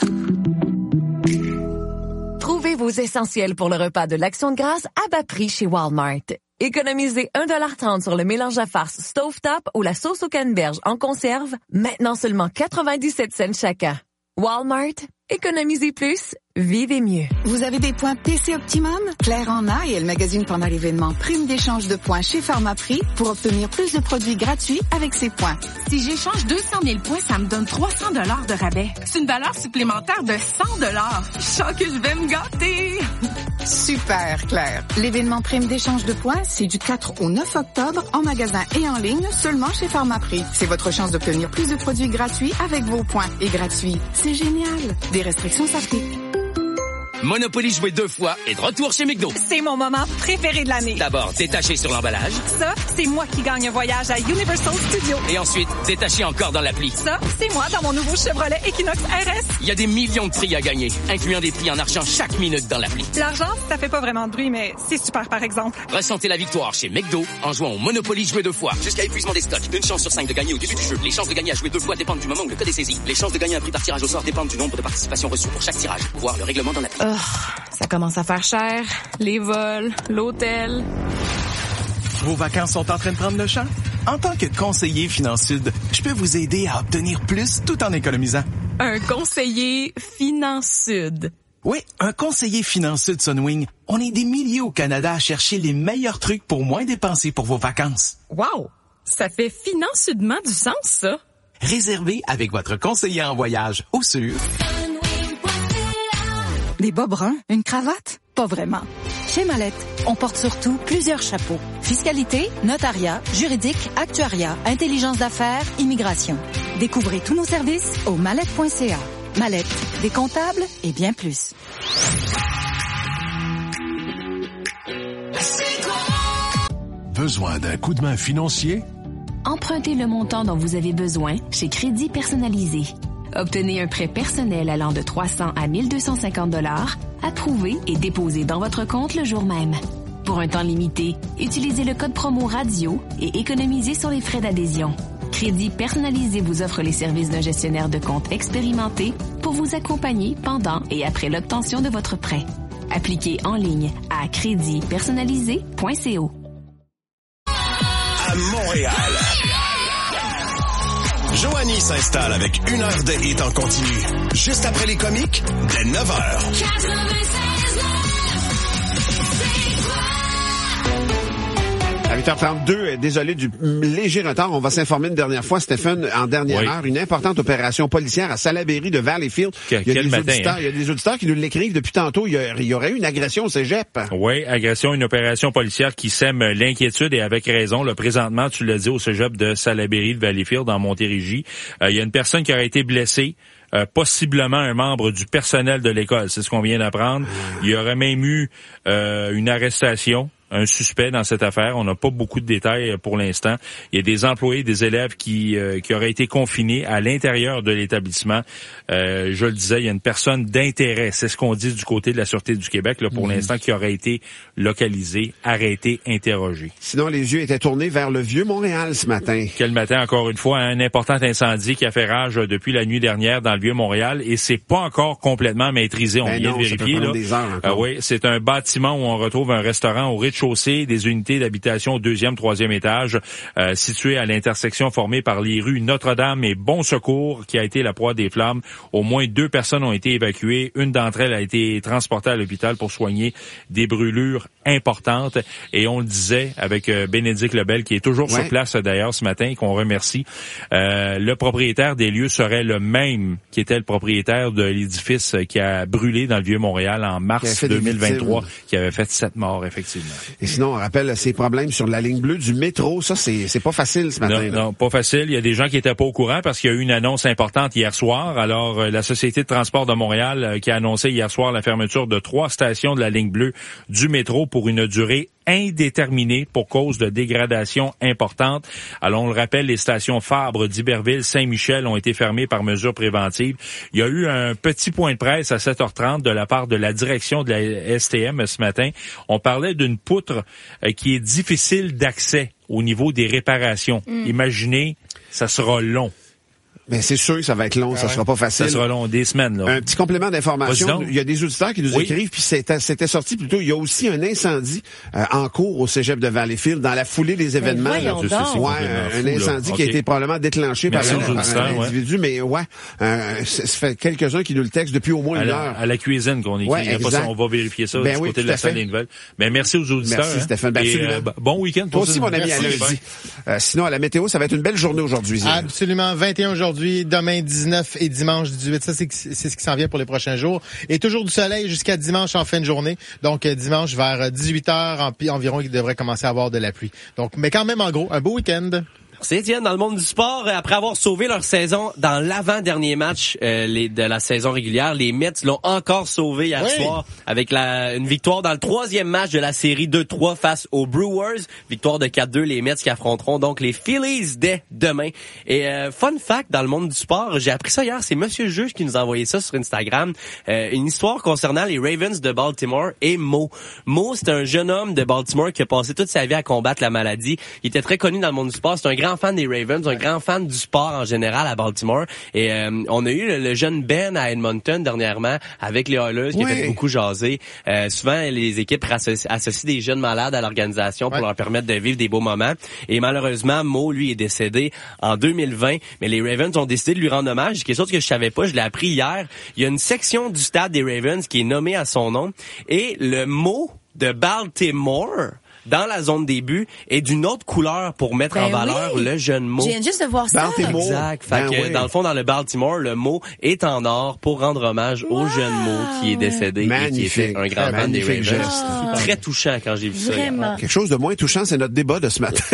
Trouvez vos essentiels pour le repas de l'Action de grâce à bas prix chez Walmart. Économisez un dollar trente sur le mélange à farce Stovetop ou la sauce au canneberge en conserve, maintenant seulement quatre-vingt-dix-sept cents chacun. Walmart, économisez plus, vivez mieux. Vous avez des points P C Optimum? Claire en a et elle magasine pendant l'événement Prime d'échange de points chez Pharmaprix pour obtenir plus de produits gratuits avec ses points. Si j'échange deux cent mille points, ça me donne trois cents dollars de rabais. C'est une valeur supplémentaire de cent dollars. Je sens que je vais me gâter. Super, Claire. L'événement Prime d'échange de points, c'est du quatre au neuf octobre en magasin et en ligne, seulement chez Pharmaprix. C'est votre chance d'obtenir plus de produits gratuits avec vos points. Et gratuits, c'est génial. Des restrictions s'appliquent. Monopoly joué deux fois et de retour chez McDo. C'est mon moment préféré de l'année. D'abord, détaché sur l'emballage. Ça, c'est moi qui gagne un voyage à Universal Studios. Et ensuite, détaché encore dans l'appli. Ça, c'est moi dans mon nouveau Chevrolet Equinox R S. Il y a des millions de prix à gagner, incluant des prix en argent chaque minute dans l'appli. L'argent, ça fait pas vraiment de bruit, mais c'est super par exemple. Ressentez la victoire chez McDo en jouant au Monopoly joué deux fois. Jusqu'à épuisement des stocks. Une chance sur cinq de gagner au début du jeu. Les chances de gagner à jouer deux fois dépendent du moment où le code est saisi. Les chances de gagner un prix par tirage au sort dépendent du nombre de participations reçues pour chaque tirage. Voir le règlement dans l'appli. Oh, ça commence à faire cher. Les vols, l'hôtel. Vos vacances sont en train de prendre le champ? En tant que conseiller FinanceSud, je peux vous aider à obtenir plus tout en économisant. Un conseiller FinanceSud. Oui, un conseiller FinanceSud Sunwing. On est des milliers au Canada à chercher les meilleurs trucs pour moins dépenser pour vos vacances. Wow! Ça fait financement du sens, ça. Réservez avec votre conseiller en voyage au sûr. Des bas bruns, une cravate? Pas vraiment. Chez Mallette, on porte surtout plusieurs chapeaux. Fiscalité, notariat, juridique, actuariat, intelligence d'affaires, immigration. Découvrez tous nos services au mallette point c a. Mallette, des comptables et bien plus. Besoin d'un coup de main financier? Empruntez le montant dont vous avez besoin chez Crédit Personnalisé. Obtenez un prêt personnel allant de trois cents à mille deux cent cinquante dollars, approuvé et déposé dans votre compte le jour même. Pour un temps limité, utilisez le code promo radio et économisez sur les frais d'adhésion. Crédit Personnalisé vous offre les services d'un gestionnaire de compte expérimenté pour vous accompagner pendant et après l'obtention de votre prêt. Appliquez en ligne à crédit personnalisé point co. À Montréal, Joanie s'installe avec une heure de hit en continu. Juste après les comiques, dès neuf heures. À huit heures trente-deux, désolé du léger retard, on va s'informer une dernière fois, Stéphane, en dernière oui. heure, une importante opération policière à Salaberry de Valleyfield. Que, il, y a quel des matin, auditeurs, hein? il y a des auditeurs qui nous l'écrivent depuis tantôt. Il y, a, il y aurait eu une agression au cégep. Oui, agression, une opération policière qui sème l'inquiétude et avec raison. Là, présentement, tu l'as dit, au cégep de Salaberry de Valleyfield, en Montérégie. Euh, il y a une personne qui aurait été blessée. Euh, possiblement un membre du personnel de l'école, c'est ce qu'on vient d'apprendre. Il y aurait même eu euh, une arrestation, un suspect dans cette affaire. On n'a pas beaucoup de détails pour l'instant. Il y a des employés, des élèves qui euh, qui auraient été confinés à l'intérieur de l'établissement. Euh, je le disais, il y a une personne d'intérêt, c'est ce qu'on dit du côté de la Sûreté du Québec, là, pour mmh. l'instant, qui aurait été localisée, arrêtée, interrogée. Sinon, les yeux étaient tournés vers le Vieux-Montréal ce matin. Quel matin, encore une fois, un important incendie qui a fait rage depuis la nuit dernière dans le Vieux-Montréal, et c'est pas encore complètement maîtrisé. On ben vient non, de vérifier. Là. Des heures euh, oui, c'est un bâtiment où on retrouve un restaurant au rez-de-chaussée, des unités d'habitation au deuxième, troisième étage, euh, situé à l'intersection formée par les rues Notre-Dame et Bon Secours, qui a été la proie des flammes. Au moins deux personnes ont été évacuées. Une d'entre elles a été transportée à l'hôpital pour soigner des brûlures importantes. Et on le disait avec euh, Bénédicte Lebel, qui est toujours ouais. sur place d'ailleurs ce matin, qu'on remercie. Euh, le propriétaire des lieux serait le même qui était le propriétaire de l'édifice qui a brûlé dans le Vieux-Montréal en mars deux mille vingt-trois, qui avait fait sept morts, effectivement. Et sinon, on rappelle ces problèmes sur la ligne bleue du métro. Ça, c'est c'est pas facile ce matin. Non, non, pas facile. Il y a des gens qui étaient pas au courant parce qu'il y a eu une annonce importante hier soir. Alors, euh, la Société de transport de Montréal euh, qui a annoncé hier soir la fermeture de trois stations de la ligne bleue du métro pour une durée indéterminée pour cause de dégradation importante. Alors, on le rappelle, les stations Fabre, d'Iberville, Saint-Michel ont été fermées par mesure préventive. Il y a eu un petit point de presse à sept heures trente de la part de la direction de la S T M ce matin. On parlait d'une poutre euh, qui est difficile d'accès au niveau des réparations. Mm. Imaginez, ça sera long. Ben c'est sûr que ça va être long, ah ça ouais. sera pas facile. Ça sera long, des semaines. Là. Un petit complément d'information, il y a des auditeurs qui nous oui. écrivent, puis c'était, c'était sorti plutôt, il y a aussi un incendie euh, en cours au cégep de Valleyfield dans la foulée des événements. Ben là, ouais, un fou, incendie là. qui okay. a été probablement déclenché Merci par, un, par un ouais. individu, mais ouais, euh, ça fait quelques-uns qui nous le textent depuis au moins à une la, heure. À la cuisine qu'on écrit, ouais, pas ça, on va vérifier ça ben du oui, côté de la salle des nouvelles. Mais merci aux auditeurs. Merci hein. Stéphane. Ben, Et, euh, bon week-end. Toi aussi, mon ami, à lundi. Euh, sinon, à la météo, ça va être une belle journée aujourd'hui. Absolument, vingt et un aujourd'hui. aujourd'hui, demain dix-neuf et dimanche dix-huit. Ça, c'est, c'est ce qui s'en vient pour les prochains jours. Et toujours du soleil jusqu'à dimanche en fin de journée. Donc, euh, dimanche vers dix-huit heures en, environ, il devrait commencer à avoir de la pluie. Donc, mais quand même, en gros, un beau week-end. C'est Étienne, dans le monde du sport, après avoir sauvé leur saison dans l'avant-dernier match euh, les, de la saison régulière, les Mets l'ont encore sauvé hier oui. soir avec la, une victoire dans le troisième match de la série deux trois face aux Brewers. Victoire de quatre deux, les Mets qui affronteront donc les Phillies dès demain. Et euh, fun fact, dans le monde du sport, j'ai appris ça hier, c'est Monsieur Juge qui nous a envoyé ça sur Instagram, euh, une histoire concernant les Ravens de Baltimore et Mo. Mo, c'est un jeune homme de Baltimore qui a passé toute sa vie à combattre la maladie. Il était très connu dans le monde du sport, c'est un grand fan des Ravens, un grand fan du sport en général à Baltimore. Et euh, on a eu le, le jeune Ben à Edmonton dernièrement avec les Oilers qui oui. a fait beaucoup jaser. Euh, souvent, les équipes associent, associent des jeunes malades à l'organisation pour ouais. leur permettre de vivre des beaux moments. Et malheureusement, Mo, lui, est décédé en deux mille vingt. Mais les Ravens ont décidé de lui rendre hommage. Quelque chose que je savais pas, je l'ai appris hier. Il y a une section du stade des Ravens qui est nommée à son nom. Et le mot de Baltimore dans la zone des buts est d'une autre couleur pour mettre ben en valeur oui. le jeune Mo. Je viens juste de voir ça. Baltimore. Exact. Fait ben que, oui. dans le fond, dans le Baltimore, le Mo est en or pour rendre hommage wow. au jeune Mo qui est décédé magnifique. Et qui était un grand fan des Ravens. Oh. Très touchant quand j'ai vu Vraiment. ça. Quelque chose de moins touchant, c'est notre débat de ce matin.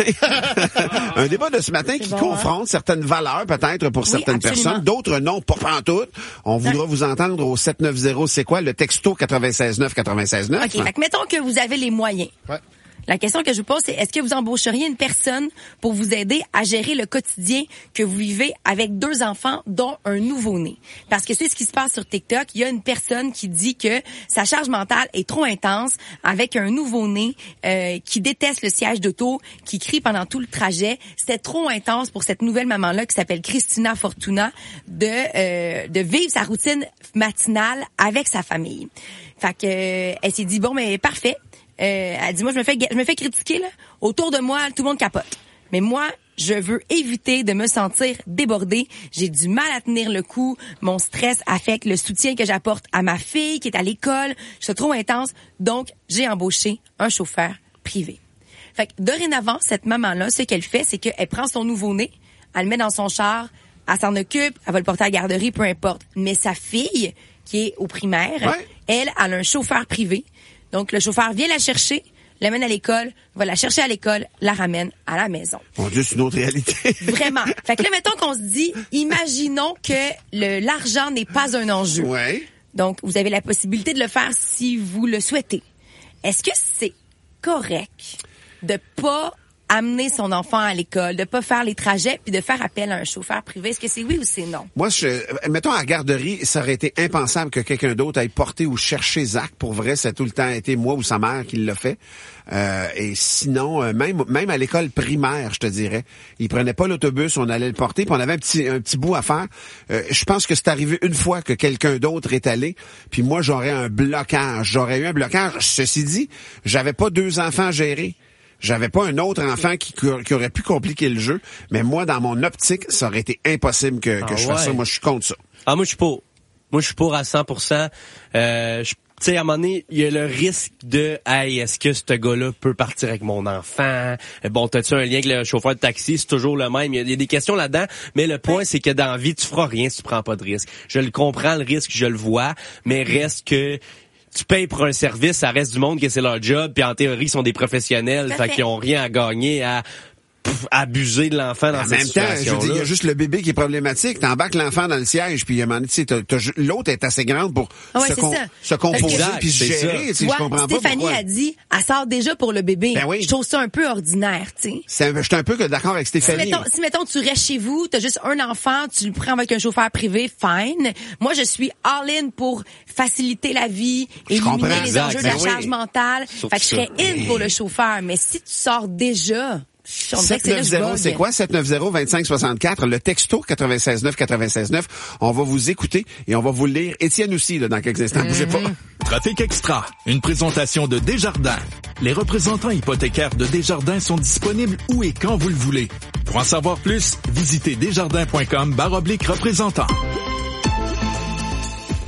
un débat de ce matin c'est qui bon, confronte hein? certaines valeurs peut-être pour oui, certaines absolument. personnes, d'autres non, pas pantoute. On voudra vous entendre au sept neuf zéro, c'est quoi le texto quatre-vingt-seize neuf quatre-vingt-seize neuf. OK, fait que mettons que vous avez les moyens. Ouais. La question que je vous pose, c'est est-ce que vous embaucheriez une personne pour vous aider à gérer le quotidien que vous vivez avec deux enfants, dont un nouveau-né? Parce que c'est ce qui se passe sur TikTok. Il y a une personne qui dit que sa charge mentale est trop intense avec un nouveau-né euh, qui déteste le siège d'auto, qui crie pendant tout le trajet. C'était trop intense pour cette nouvelle maman-là qui s'appelle Christina Fortuna de euh, de vivre sa routine matinale avec sa famille. Fait que euh, elle s'est dit bon, mais parfait. Euh, elle dit, moi, je me fais, je me fais critiquer, là. Autour de moi, tout le monde capote. Mais moi, je veux éviter de me sentir débordée. J'ai du mal à tenir le coup. Mon stress affecte le soutien que j'apporte à ma fille qui est à l'école. Je suis trop intense. Donc, j'ai embauché un chauffeur privé. Fait que, dorénavant, cette maman-là, ce qu'elle fait, c'est qu'elle prend son nouveau-né, elle le met dans son char, elle s'en occupe, elle va le porter à la garderie, peu importe. Mais sa fille, qui est au primaire, ouais. elle, elle a un chauffeur privé. Donc, le chauffeur vient la chercher, l'amène à l'école, va la chercher à l'école, la ramène à la maison. Mon Dieu, c'est une autre réalité. Vraiment. Fait que là, mettons qu'on se dit, imaginons que le, l'argent n'est pas un enjeu. Ouais. Donc, vous avez la possibilité de le faire si vous le souhaitez. Est-ce que c'est correct de pas amener son enfant à l'école, de pas faire les trajets, puis de faire appel à un chauffeur privé? Est-ce que c'est oui ou c'est non? Moi, je, mettons, à la garderie, ça aurait été impensable que quelqu'un d'autre aille porter ou chercher Zach. Pour vrai, ça a tout le temps été moi ou sa mère qui l'a fait. Euh, et sinon, euh, même même à l'école primaire, je te dirais, il prenait pas l'autobus, on allait le porter, puis on avait un petit un petit bout à faire. Euh, je pense que c'est arrivé une fois que quelqu'un d'autre est allé, puis moi, j'aurais un blocage. J'aurais eu un blocage. Ceci dit, j'avais pas deux enfants à gérer. J'avais pas un autre enfant qui, qui aurait pu compliquer le jeu, mais moi, dans mon optique, ça aurait été impossible que, que ah je fasse ouais. ça. Moi, je suis contre ça. Ah, moi, je suis pour. Moi, je suis pour à cent pour cent. Euh, je Tu sais, à un moment donné, il y a le risque de, hey, est-ce que ce gars-là peut partir avec mon enfant? Bon, t'as-tu un lien avec le chauffeur de taxi? C'est toujours le même. Il y a des questions là-dedans. Mais le point, c'est que dans la vie, tu feras rien si tu prends pas de risque. Je le comprends, le risque, je le vois. Mais reste que, tu payes pour un service, ça reste du monde que c'est leur job, puis en théorie, ils sont des professionnels, fait qu'ils ont rien à gagner à pff, abuser de l'enfant dans en cette situation-là. En même temps, je veux dire, il y a juste le bébé qui est problématique. T'embarques l'enfant dans le siège, puis tu sais, l'autre est assez grande pour ah ouais, se, con, se composer puis se gérer. Je comprends pas Stéphanie pourquoi. a dit, elle sort déjà pour le bébé. Ben oui. Je trouve ça un peu ordinaire, tu sais. Je suis un peu d'accord avec Stéphanie. Si mettons, si mettons tu restes chez vous, t'as juste un enfant, tu le prends avec un chauffeur privé, fine. Moi, je suis all-in pour faciliter la vie, éliminer les exact. enjeux ben de la oui. charge mentale. Surtout fait que je serais in pour le chauffeur. Mais si tu sors déjà... sept neuf zéro, c'est quoi? sept neuf zéro, vingt-cinq soixante-quatre. Le texto quatre-vingt-seize neuf quatre-vingt-seize neuf. On va vous écouter et on va vous le lire. Étienne aussi, là, dans quelques instants. Mm-hmm. Bougez pas. Trafic Extra. Une présentation de Desjardins. Les représentants hypothécaires de Desjardins sont disponibles où et quand vous le voulez. Pour en savoir plus, visitez desjardins point com barre oblique représentant.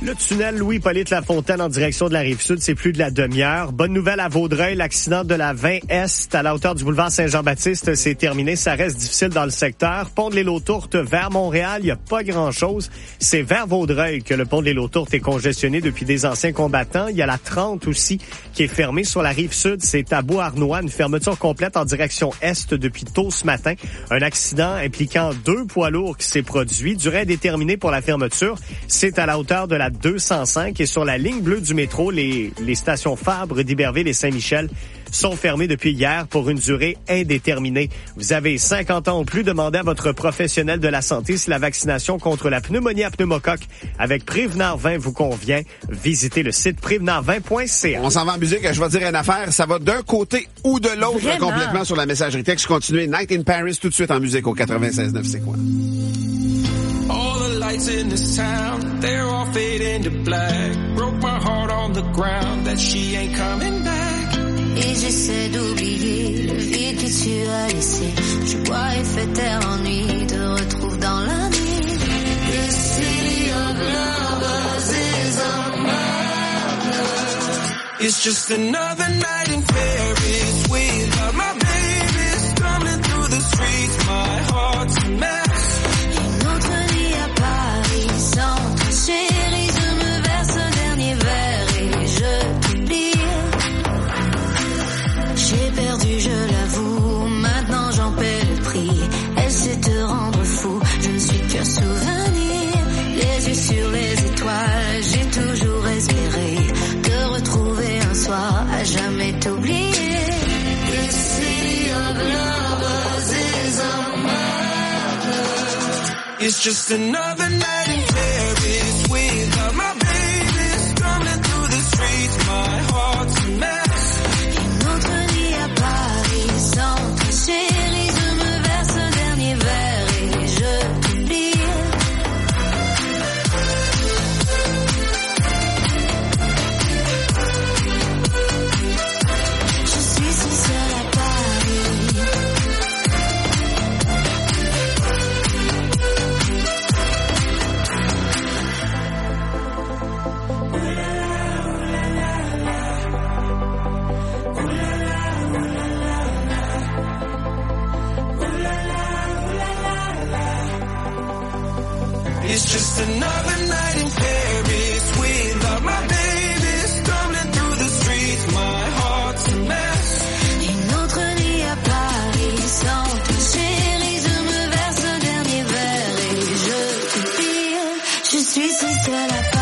Le tunnel Louis-Hippolyte Lafontaine en direction de la Rive-Sud, c'est plus de la demi-heure. Bonne nouvelle à Vaudreuil, l'accident de la vingt Est à la hauteur du boulevard Saint-Jean-Baptiste, c'est terminé. Ça reste difficile dans le secteur. Pont de l'Île-aux-Tourtes vers Montréal, il n'y a pas grand-chose. C'est vers Vaudreuil que le pont de l'Île-aux-Tourtes est congestionné depuis des anciens combattants. Il y a la trente aussi qui est fermée sur la Rive-Sud. C'est à Beauharnois, une fermeture complète en direction Est depuis tôt ce matin. Un accident impliquant deux poids lourds qui s'est produit. Durée indéterminée pour la fermeture. C'est à la hauteur de la deux cent cinq et sur la ligne bleue du métro, les, les stations Fabre, d'Iberville et Saint-Michel sont fermées depuis hier pour une durée indéterminée. Vous avez cinquante ans ou plus, demandez à votre professionnel de la santé si la vaccination contre la pneumonie à pneumocoque avec Prévenard vingt vous convient. Visitez le site prévenard vingt point c a. On s'en va en musique, je vais dire une affaire, ça va d'un côté ou de l'autre. Vraiment? Complètement sur la messagerie texte. Continuez Night in Paris tout de suite en musique au quatre-vingt-seize neuf, c'est quoi? All the lights in this town, they're all fading to black. Broke my heart on the ground that she ain't coming back. Et j'essaie d'oublier le vide que tu as laissé. Je bois et fais taire l'ennui, te retrouve dans la nuit. The city of lovers is a murder. It's just another night in Paris without my baby. Stumbling through the streets, my heart's a mess. Sans toi, chérie, je me verse un dernier verre et je t'oublie. J'ai perdu, je l'avoue, maintenant j'en paie le prix. Elle sait te rendre fou, je ne suis que souvenir. Les yeux sur les étoiles, j'ai toujours espéré te retrouver un soir, à jamais t'oublier. The city of lovers is a murder. It's just another night in Paris without my baby. Stumbling through the streets, my heart's a mess. Une autre nuit à Paris, sans toi, chérie, je me verse un dernier verre et je t'oublie. Je suis si seule à Paris. It's just another night in Paris without my baby. Stumbling through the streets, my heart's a mess. Une autre nuit à Paris, sans toi, chérie, je me verse un dernier verre et je t'oublie. Je suis si seule à Paris.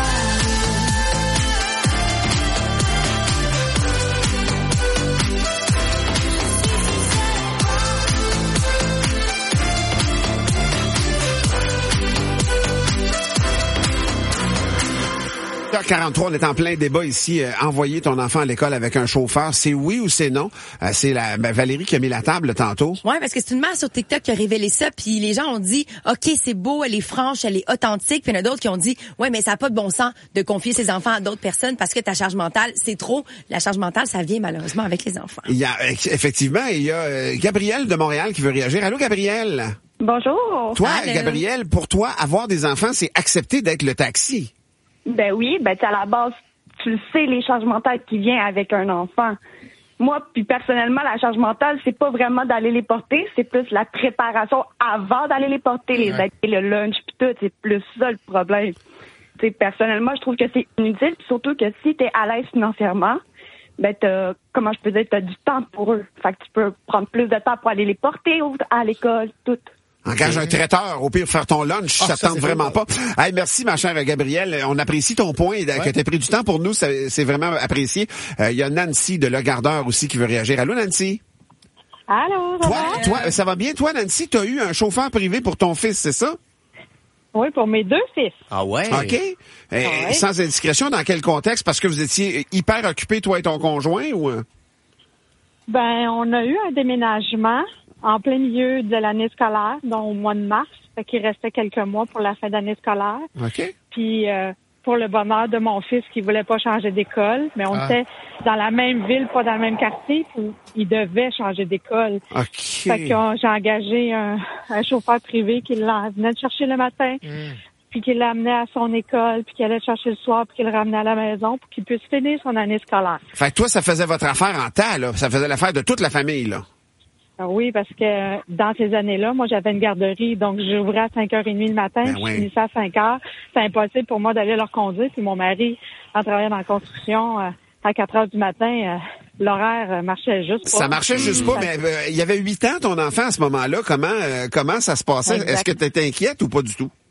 quarante-trois, on est en plein débat ici. Euh, envoyer ton enfant à l'école avec un chauffeur, c'est oui ou c'est non? Euh, c'est la ben, Valérie qui a mis la table tantôt. Ouais, parce que c'est une mère sur TikTok qui a révélé ça, puis les gens ont dit, OK, c'est beau, elle est franche, elle est authentique, puis il y en a d'autres qui ont dit, ouais, mais ça n'a pas de bon sens de confier ses enfants à d'autres personnes parce que ta charge mentale, c'est trop. La charge mentale, ça vient malheureusement avec les enfants. Il y a, effectivement, il y a euh, Gabrielle de Montréal qui veut réagir. Allô, Gabrielle? Bonjour. Toi, Allô. Gabrielle, pour toi, avoir des enfants, c'est accepter d'être le taxi. Ben oui, ben tu à la base, tu le sais, les charges mentales qui viennent avec un enfant. Moi, puis personnellement, la charge mentale, c'est pas vraiment d'aller les porter, c'est plus la préparation avant d'aller les porter, les Ouais. le lunch puis tout, c'est plus ça le problème. Tu sais, personnellement, je trouve que c'est inutile, pis surtout que si t'es à l'aise financièrement, ben t'as, comment je peux dire, t'as du temps pour eux. Fait que tu peux prendre plus de temps pour aller les porter au- à l'école, tout. Engage un traiteur, au pire, faire ton lunch, Ah, ça ça, tente c'est vraiment cool. pas. Hey, merci, ma chère Gabrielle. On apprécie ton point et que tu aies pris du temps pour nous. ça- C'est vraiment apprécié. Euh, Il y a Nancy de Le Gardeur aussi qui veut réagir. Allô, Nancy? Allô, ça Toi, va? toi, ça va bien? Toi, Nancy, tu as eu un chauffeur privé pour ton fils, c'est ça? Oui, pour mes deux fils. Ah ouais? OK. Euh, Ouais. Sans indiscrétion, dans quel contexte? Parce que vous étiez hyper occupés, toi et ton conjoint, ou... euh? Ben, on a eu un déménagement en plein milieu de l'année scolaire, donc au mois de mars. Fait qu'il restait quelques mois pour la fin d'année scolaire. OK. Puis, euh, pour le bonheur de mon fils qui voulait pas changer d'école, mais on Ah. était dans la même ville, pas dans le même quartier, puis il devait changer d'école. OK. Fait que euh, j'ai engagé un, un chauffeur privé qui l'a- venait le chercher le matin, puis qu'il l'amenait à son école, puis qu'il allait le chercher le soir, puis qu'il le ramenait à la maison pour qu'il puisse finir son année scolaire. Fait que toi, ça faisait votre affaire en temps, là. Ça faisait l'affaire de toute la famille, là. Oui, parce que dans ces années-là, moi, j'avais une garderie, donc j'ouvrais à cinq heures trente le matin, ben puis oui. je finissais à cinq heures. C'est impossible pour moi d'aller leur conduire, puis mon mari, en travaillant dans la construction, euh, à quatre heures du matin, euh, l'horaire euh, marchait juste pas. Ça marchait juste pas, mais euh, il y avait huit ans, ton enfant, à ce moment-là. Comment euh, comment ça se passait? Exact. Est-ce que tu étais inquiète ou pas du tout?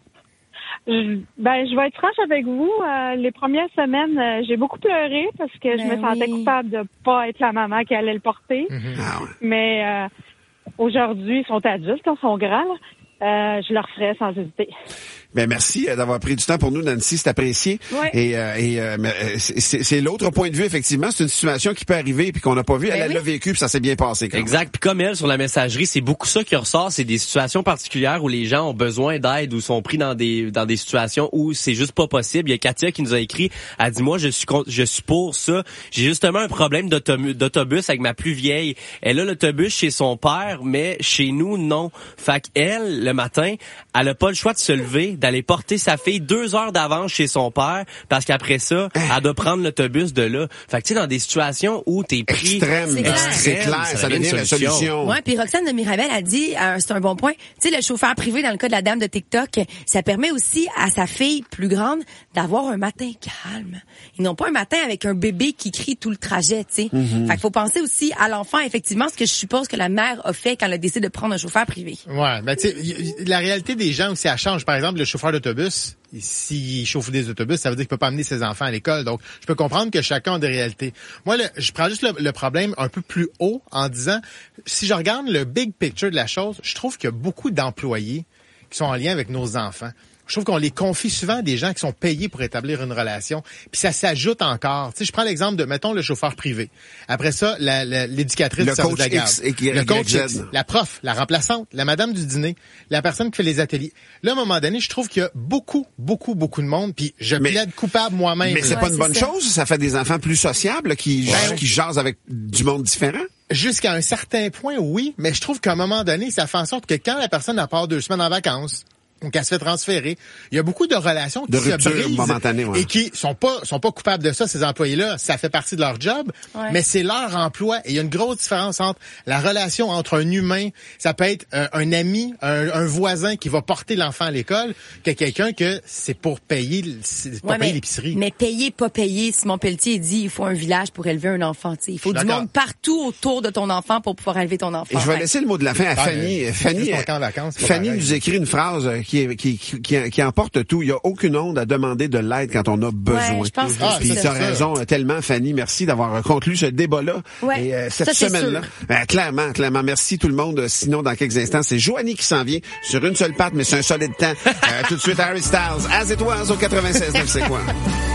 Je, ben, je vais être franche avec vous. Euh, les premières semaines, euh, j'ai beaucoup pleuré parce que je Ben me sentais oui. coupable de pas être la maman qui allait le porter. Mm-hmm. Ah ouais. Mais euh, aujourd'hui, ils sont adultes, ils sont grands. Là. Euh, je leur ferai sans hésiter. Ben merci euh, d'avoir pris du temps pour nous, Nancy, c'est apprécié. Ouais. Et, euh, et euh, mais, euh, c'est, c'est l'autre point de vue, effectivement. C'est une situation qui peut arriver puis qu'on n'a pas vu. Elle, Ben elle oui. l'a vécu puis ça s'est bien passé. Quand même. Exact. Puis comme elle, sur la messagerie, c'est beaucoup ça qui ressort. C'est des situations particulières où les gens ont besoin d'aide ou sont pris dans des dans des situations où c'est juste pas possible. Il y a Katia qui nous a écrit, elle dit, moi, je suis contre, je suis pour ça. J'ai justement un problème d'automu- d'autobus avec ma plus vieille. Elle a l'autobus chez son père, mais chez nous, non. Fait qu'elle, le matin, elle a pas le choix de se lever, d'aller porter sa fille deux heures d'avance chez son père, parce qu'après ça, elle doit prendre l'autobus de là. Fait que tu sais, dans des situations où t'es pris Extrême, C'est clair. c'est clair, ça, devient devient une la solution. Ouais, puis Roxane de Mirabel a dit, euh, c'est un bon point, tu sais, le chauffeur privé, dans le cas de la dame de TikTok, ça permet aussi à sa fille plus grande d'avoir un matin calme. Ils n'ont pas un matin avec un bébé qui crie tout le trajet, tu sais. Mhm. Fait qu'il faut penser aussi à l'enfant, effectivement, ce que je suppose que la mère a fait quand elle a décidé de prendre un chauffeur privé. Ouais, ben tu sais, y- y- la réalité des gens aussi, elle change. Par exemple, le chauffeur d'autobus, s'il chauffe des autobus, ça veut dire qu'il peut pas amener ses enfants à l'école. Donc, je peux comprendre que chacun a des réalités. Moi, le, je prends juste le, le problème un peu plus haut en disant, si je regarde le big picture de la chose, je trouve qu'il y a beaucoup d'employés qui sont en lien avec nos enfants. Je trouve qu'on les confie souvent à des gens qui sont payés pour établir une relation. Puis ça s'ajoute encore. Tu sais, je prends l'exemple de, mettons, le chauffeur privé. Après ça, la, la, l'éducatrice Le du service coach de la garde. X et qui- le coach Y Z. X, la prof, la remplaçante, la madame du dîner, la personne qui fait les ateliers. Là, à un moment donné, je trouve qu'il y a beaucoup, beaucoup, beaucoup de monde. Puis je Mais- plaide coupable moi-même. Mais c'est là. pas une c'est bonne ça. chose. Ça fait des enfants plus sociables qui, Ouais. qui jasent avec du monde différent. Jusqu'à un certain point, oui, mais je trouve qu'à un moment donné, ça fait en sorte que quand la personne a part deux semaines en vacances, ou qu'elle se fait transférer, il y a beaucoup de relations qui De se rupture brisent momentanée, ouais. et qui sont pas sont pas coupables de ça, ces employés-là. Ça fait partie de leur job, Ouais. mais c'est leur emploi. Et il y a une grosse différence entre la relation entre un humain, ça peut être euh, un ami, un, un voisin qui va porter l'enfant à l'école, que quelqu'un que c'est pour payer, l- c'est pour Ouais, payer mais, l'épicerie. mais payer, pas payer. Simon Pelletier dit, il faut un village pour élever un enfant. Tu sais. Il faut Je suis du d'accord. monde partout autour de ton enfant pour pouvoir élever ton enfant. Et je vais Fait- laisser le mot de la fin à Ah, Fanny. mais Fanny, juste mon camp de vacances, c'est pas Fanny pareil. nous écrit une phrase euh, qui, est- qui, qui, qui, qui emporte tout. Il n'y a aucune onde à demander de l'aide quand on a besoin. Ouais, je pense que Ah, Puis c'est tu as ça. raison euh, tellement, Fanny. Merci d'avoir conclu ce débat-là. Ouais, Et euh, cette ça, c'est semaine-là, sûr. ben, clairement, clairement, merci tout le monde. Sinon, dans quelques instants, c'est Joanie qui s'en vient sur une seule patte, mais c'est un solide temps. Euh, tout de suite, Harry Styles, As It Was au quatre-vingt-seize neuf, c'est quoi?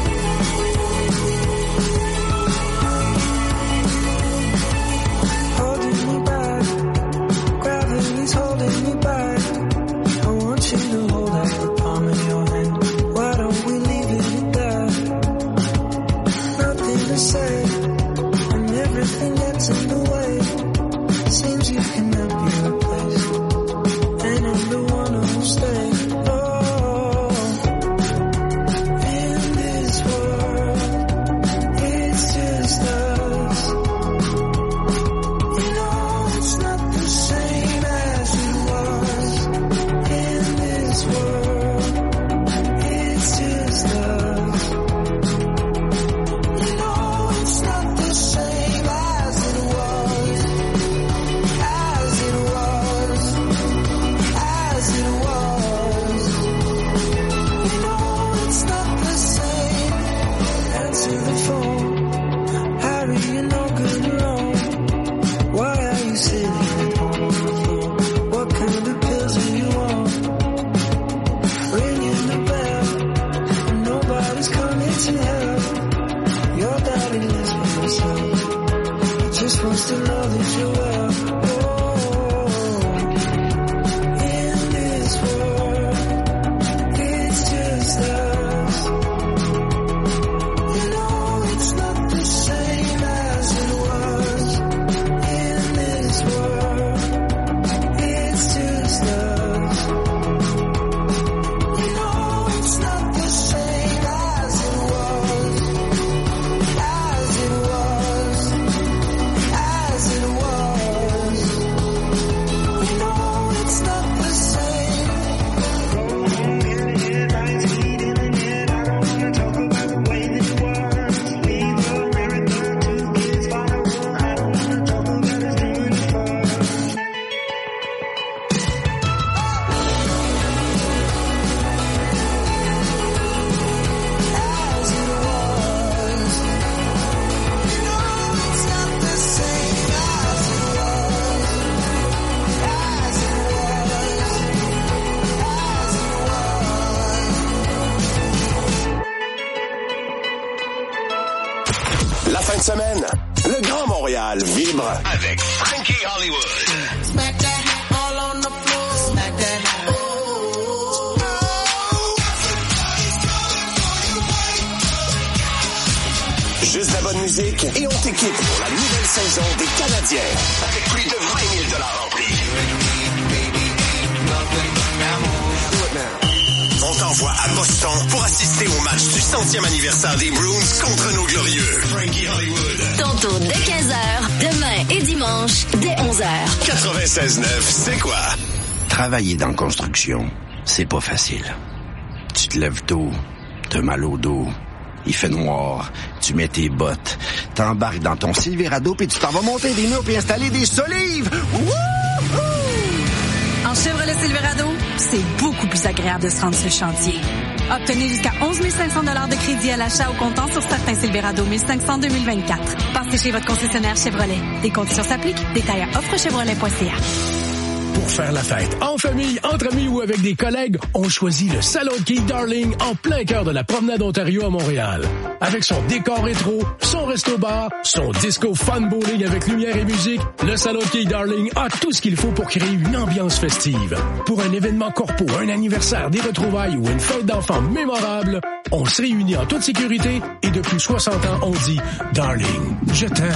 Holding me back, gravity's holding me back. I want you to hold out the palm of your hand. Why don't we leave it at that? Nothing to say, and everything gets in the way. Seems you cannot be replaced, and I'm the one who'll stay. Oh, in this world, it's just us. You know it's not the same as it was in this world. It's just us. You know it's not the same as it was, as it was, as it was. You know it's not the same. Answer the phone, Harry, you're no good alone. Why are you sitting at home on the floor? What kind of pills are you on? Ringing the bell, and nobody's coming to help. Your daddy lives by himself. He just wants to know that you're well. Oh, in this world, it's just us. You know it's not the same as it was in this world. It's just us. You know semaine, le Grand Montréal vibre avec Frankie Hollywood. Smack that all on the floor. Smack that. Juste la bonne musique et on t'équipe pour la nouvelle saison des Canadiens avec plus de vingt mille dollars en prix. On t'envoie à Boston pour assister au match du centième anniversaire des Bruins contre nos glorieux. Frankie Hollywood. Tantôt dès quinze heures, demain et dimanche dès onze heures. quatre-vingt-seize neuf, c'est quoi? Travailler dans la construction, c'est pas facile. Tu te lèves tôt, t'as mal au dos, il fait noir, tu mets tes bottes, t'embarques dans ton Silverado puis tu t'en vas monter des murs puis installer des solives. Wouhou! En Chevrolet Silverado, c'est beaucoup plus agréable de se rendre sur le chantier. Obtenez jusqu'à onze mille cinq cents dollars de crédit à l'achat au comptant sur certains Silverado mille cinq cents deux mille vingt-quatre. Passez chez votre concessionnaire Chevrolet. Des conditions s'appliquent. Détails à offre chevrolet point c a. Pour faire la fête en famille, entre amis ou avec des collègues, on choisit le Salon de Quai Darling en plein cœur de la promenade Ontario à Montréal. Avec son décor rétro, son resto-bar, son disco fun bowling avec lumière et musique, le Salon de Quai Darling a tout ce qu'il faut pour créer une ambiance festive. Pour un événement corpo, un anniversaire, des retrouvailles ou une fête d'enfants mémorable, on se réunit en toute sécurité et depuis soixante ans, on dit « Darling, je t'aime ».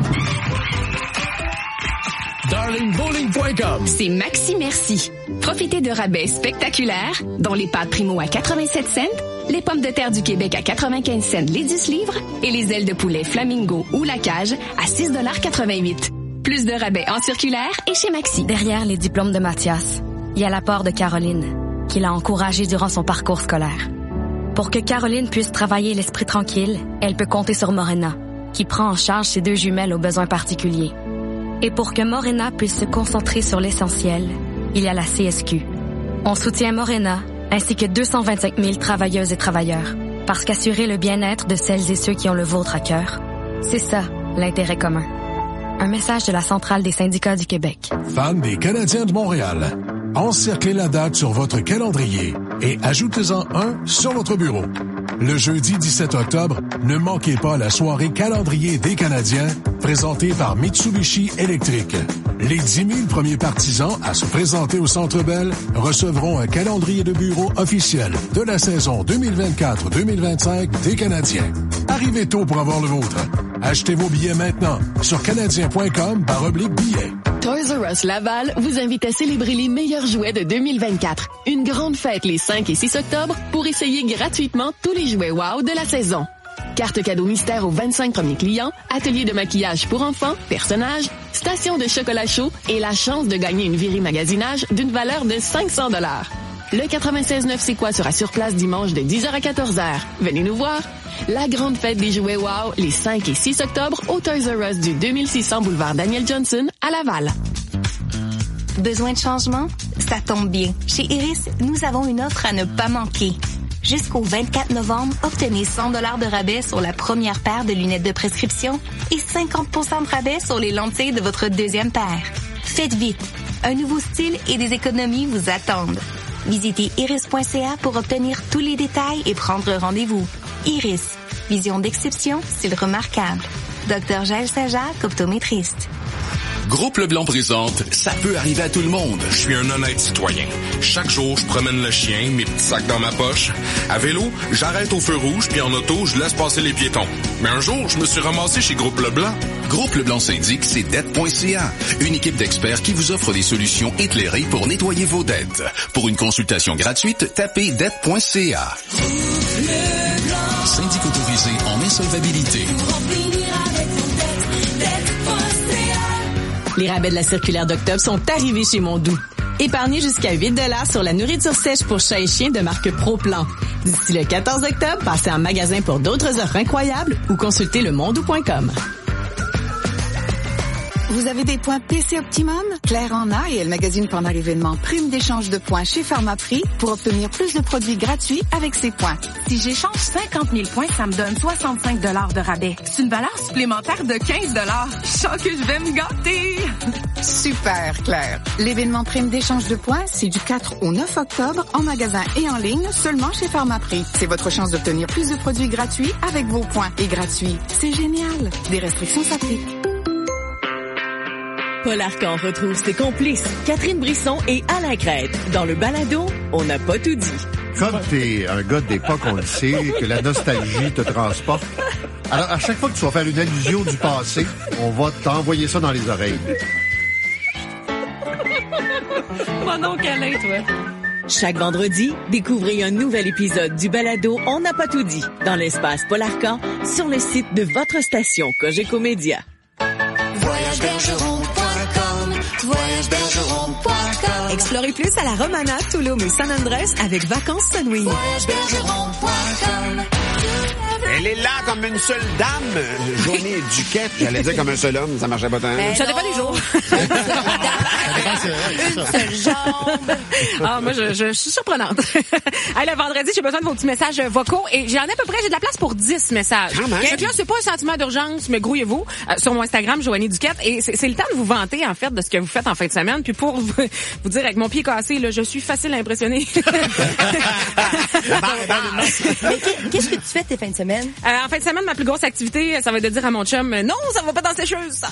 darling bowling point com. C'est Maxi Merci. Profitez de rabais spectaculaires, dont les pâtes Primo à quatre-vingt-sept cents, les pommes de terre du Québec à quatre-vingt-quinze cents les dix livres et les ailes de poulet Flamingo ou La Cage à six quatre-vingt-huit. Plus de rabais en circulaire et chez Maxi. Derrière les diplômes de Mathias, il y a l'apport de Caroline, qui l'a encouragé durant son parcours scolaire. Pour que Caroline puisse travailler l'esprit tranquille, elle peut compter sur Morena, qui prend en charge ses deux jumelles aux besoins particuliers. Et pour que Morena puisse se concentrer sur l'essentiel, il y a la C S Q. On soutient Morena ainsi que deux cent vingt-cinq mille travailleuses et travailleurs, parce qu'assurer le bien-être de celles et ceux qui ont le vôtre à cœur, c'est ça, l'intérêt commun. Un message de la Centrale des syndicats du Québec. Fans des Canadiens de Montréal, encerclez la date sur votre calendrier et ajoutez-en un sur votre bureau. Le jeudi dix-sept octobre, ne manquez pas la soirée calendrier des Canadiens présentée par Mitsubishi Electric. Les dix mille premiers partisans à se présenter au Centre Bell recevront un calendrier de bureau officiel de la saison deux mille vingt-quatre deux mille vingt-cinq des Canadiens. Arrivez tôt pour avoir le vôtre. Achetez vos billets maintenant sur canadien point com barre oblique billets. Toys R Us Laval vous invite à célébrer les meilleurs jouets de deux mille vingt-quatre. Une grande fête les cinq et six octobre pour essayer gratuitement tous les jouets wow de la saison. Carte cadeau mystère aux vingt-cinq premiers clients, atelier de maquillage pour enfants, personnages, station de chocolat chaud et la chance de gagner une virée magasinage d'une valeur de cinq cents dollars. Le quatre-vingt-seize neuf C'est quoi sera sur place dimanche de dix heures à quatorze heures. Venez nous voir. La grande fête des jouets wow les cinq et six octobre au Toys R Us du deux mille six cents boulevard Daniel Johnson à Laval. Besoin de changement? Ça tombe bien. Chez Iris, nous avons une offre à ne pas manquer. Jusqu'au vingt-quatre novembre, obtenez cent dollars de rabais sur la première paire de lunettes de prescription et cinquante pour cent de rabais sur les lentilles de votre deuxième paire. Faites vite. Un nouveau style et des économies vous attendent. Visitez iris point c a pour obtenir tous les détails et prendre rendez-vous. Iris. Vision d'exception, style remarquable. docteur Jaël Saint-Jacques, optométriste. Groupe Leblanc présente « Ça peut arriver à tout le monde ». Je suis un honnête citoyen. Chaque jour, je promène le chien, mes petits sacs dans ma poche. À vélo, j'arrête au feu rouge, puis en auto, je laisse passer les piétons. Mais un jour, je me suis ramassé chez Groupe Leblanc. Groupe Leblanc syndic, c'est dette point c a. Une équipe d'experts qui vous offre des solutions éclairées pour nettoyer vos dettes. Pour une consultation gratuite, tapez dette point c a. Syndic autorisé en insolvabilité. Les rabais de la circulaire d'octobre sont arrivés chez Mondou. Épargnez jusqu'à huit dollars sur la nourriture sèche pour chats et chiens de marque ProPlan. D'ici le quatorze octobre, passez en magasin pour d'autres offres incroyables ou consultez le mondou point com. Vous avez des points P C Optimum? Claire en a et elle magasine pendant l'événement Prime d'échange de points chez Pharmaprix pour obtenir plus de produits gratuits avec ses points. Si j'échange cinquante mille points, ça me donne soixante-cinq dollars de rabais. C'est une valeur supplémentaire de quinze dollars. Je sens que je vais me gâter. Super, Claire. L'événement Prime d'échange de points, c'est du quatre au neuf octobre en magasin et en ligne seulement chez Pharmaprix. C'est votre chance d'obtenir plus de produits gratuits avec vos points. Et gratuits, c'est génial. Des restrictions s'appliquent. Paul Arcan retrouve ses complices, Catherine Brisson et Alain Crête. Dans le balado, on n'a pas tout dit. Comme t'es un gars d'époque, on le sait, que la nostalgie te transporte. Alors, à chaque fois que tu vas faire une allusion du passé, on va t'envoyer ça dans les oreilles. Mon nom câlin, toi. Chaque vendredi, découvrez un nouvel épisode du balado On n'a pas tout dit dans l'espace Paul Arcan sur le site de votre station Cogeco Média. voyage bergeron point com voyage bergeron point com Explorez plus à la Romana, Tulum et San Andrés avec Vacances Sunwing. voyage bergeron point com Elle est là comme une seule dame, Joanie Duquette. J'allais dire comme un seul homme, ça marchait pas tant. Ben Ça dépend des jours. Une seule jambe. Ah, moi, je, je, je suis surprenante. Hey, le vendredi, j'ai besoin de vos petits messages vocaux et j'en ai à peu près, j'ai de la place pour dix messages. Quand même. Donc là, c'est pas un sentiment d'urgence, mais grouillez-vous euh, sur mon Instagram, Joanie Duquette. Et c'est, c'est le temps de vous vanter, en fait, de ce que vous faites en fin de semaine. Puis pour vous, vous dire, avec mon pied cassé, là, je suis facile à impressionner. Mais qu'est-ce que tu fais tes fins de semaine? Euh, en fin de semaine, ma plus grosse activité, ça va être de dire à mon chum, non, ça va pas dans la sécheuse, ça.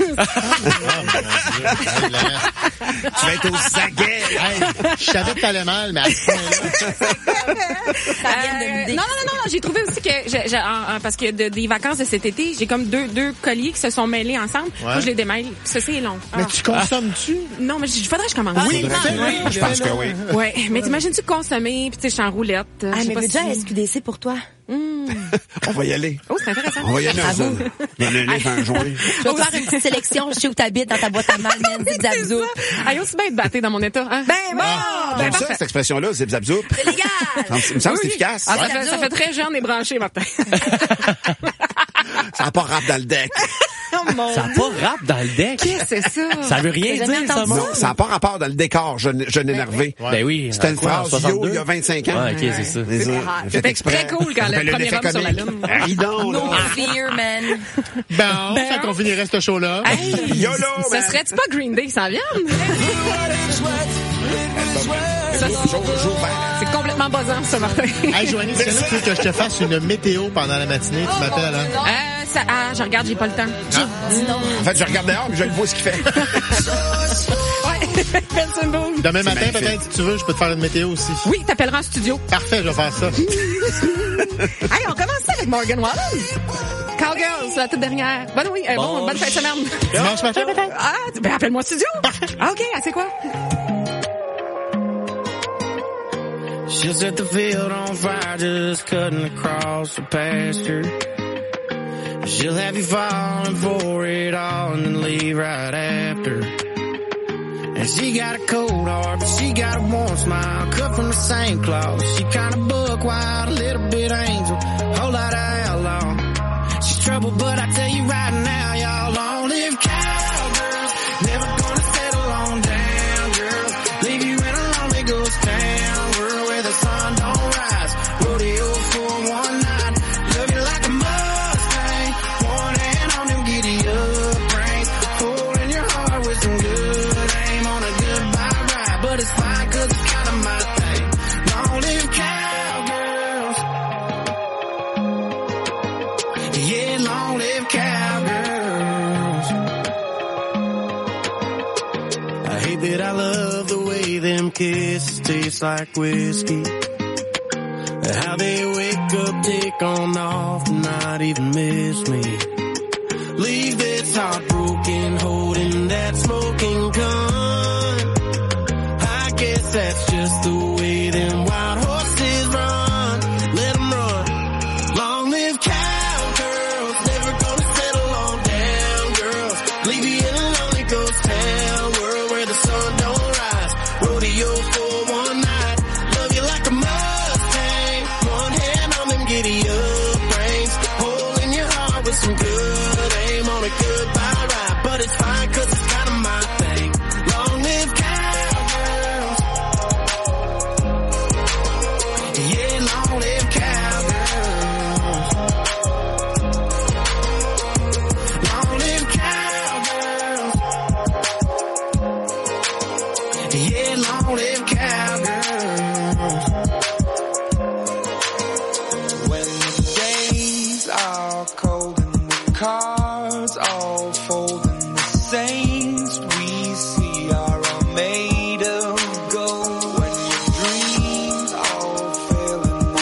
Tu vas être au saguet. Hey, je savais que t'allais mal, mais à ce point-là. Euh, non, non, non, non, j'ai trouvé aussi que, j'ai, j'ai, en, en, parce que de, des vacances de cet été, j'ai comme deux, deux colliers qui se sont mêlés ensemble. Ouais. Moi, je les démêle. Ça, c'est long. Mais ah. tu consommes-tu? Non, mais il faudrait que je commence. Ah, oui, oui, je pense que oui. Ouais, mais t'imagines-tu consommer, puis tu sais, je suis en roulette. Ah, mais veux-tu si... un S Q D C pour toi? Mmh. On va y aller. Oh, c'est intéressant. On va y aller ensemble. Il y en a un livre, un joint. Je vais te faire une petite sélection. Je sais où t'habites dans ta boîte à mal, man. Zip zap zoup. Aïe, aussi bien de battre dans mon état, hein? Ben bon! Ah, J'aime ben, ça, cette expression-là, zip zap zoup. C'est légal! Ça me semble que c'est efficace. Ah, ça, fait, ça fait très jeune et branché, Martin. Ça n'a pas rap dans le deck. Oh, mon Ça n'a pas rap dans le deck. Qu'est-ce que c'est ça? Ça veut rien J'ai dire, jamais ça, entendu Non, ça n'a pas rapport dans le décor, jeune, jeune énervé. Ouais. Ben oui. C'était une quoi, phrase yo il y a vingt-cinq ans. Ouais, ok, c'est ça. C'est ça. C'était Fait exprès. très cool quand le Ben, premier l'effet homme sur la comique. lune. Ris donc, No là. fear, man. Bon, Ben, fait qu'on finirait ce show-là. Hey, YOLO, ça man. serait-tu pas Green Day qui s'en vient? Ça, c'est complètement buzzant, ça, Martin. Hey, Joanie, est-ce que là, tu veux que je te fasse une météo pendant la matinée? Tu m'appelles, hein? Euh, ça, ah, je regarde, j'ai pas le temps. Dis non. En fait, je regarde dehors, mais je le vois ce qu'il fait. Ouais, Benson Boone. Demain matin, magnifique. peut-être, si tu veux, je peux te faire une météo aussi. Oui, t'appelleras en studio. Parfait, je vais faire ça. Hey, on commence ça avec Morgan Wallen. Cowgirls, la toute dernière. Bonne oui, euh, bon, Bon, bonne fin de semaine. Dimanche matin, peut-être? Ah, ben appelle-moi studio. Ah, OK, ah, c'est quoi? She'll set the field on fire just cutting across the pasture. She'll have you falling for it all and then leave right after. And she got a cold heart, but she got a warm smile, cut from the same cloth. She kinda buck wild, a little bit angel, whole lot of outlaw. She's trouble, but I tell you right now, y'all long live cowgirls. Never gonna settle on down, girls. Leave you in a lonely ghost town, world where the sun don't rise. Rodeo for one night, love you like a Mustang. One hand on them giddy up reins, holding your heart with some good aim on a goodbye ride. But it's fine 'cause it's kinda my thing. Long live cowgirls. Yeah, long live cowgirls. I hate that I love the way them kisses taste like whiskey. How they wake up, take on off, and not even miss me. Leave this heart broken, holding that smoking gun. I guess that's just the way them wild horses run. Let them run. Long live cowgirls, never gonna settle on down, girls. Leave you in a lonely ghost town, world where the sun don't rise. Rodeo for one night, love you like a Mustang. One hand on them giddy up reins, holding your heart with some good aim on a goodbye ride. Yeah, long live cowgirls. Long live cowgirls. Yeah, long live cowgirls. When the days are cold and the car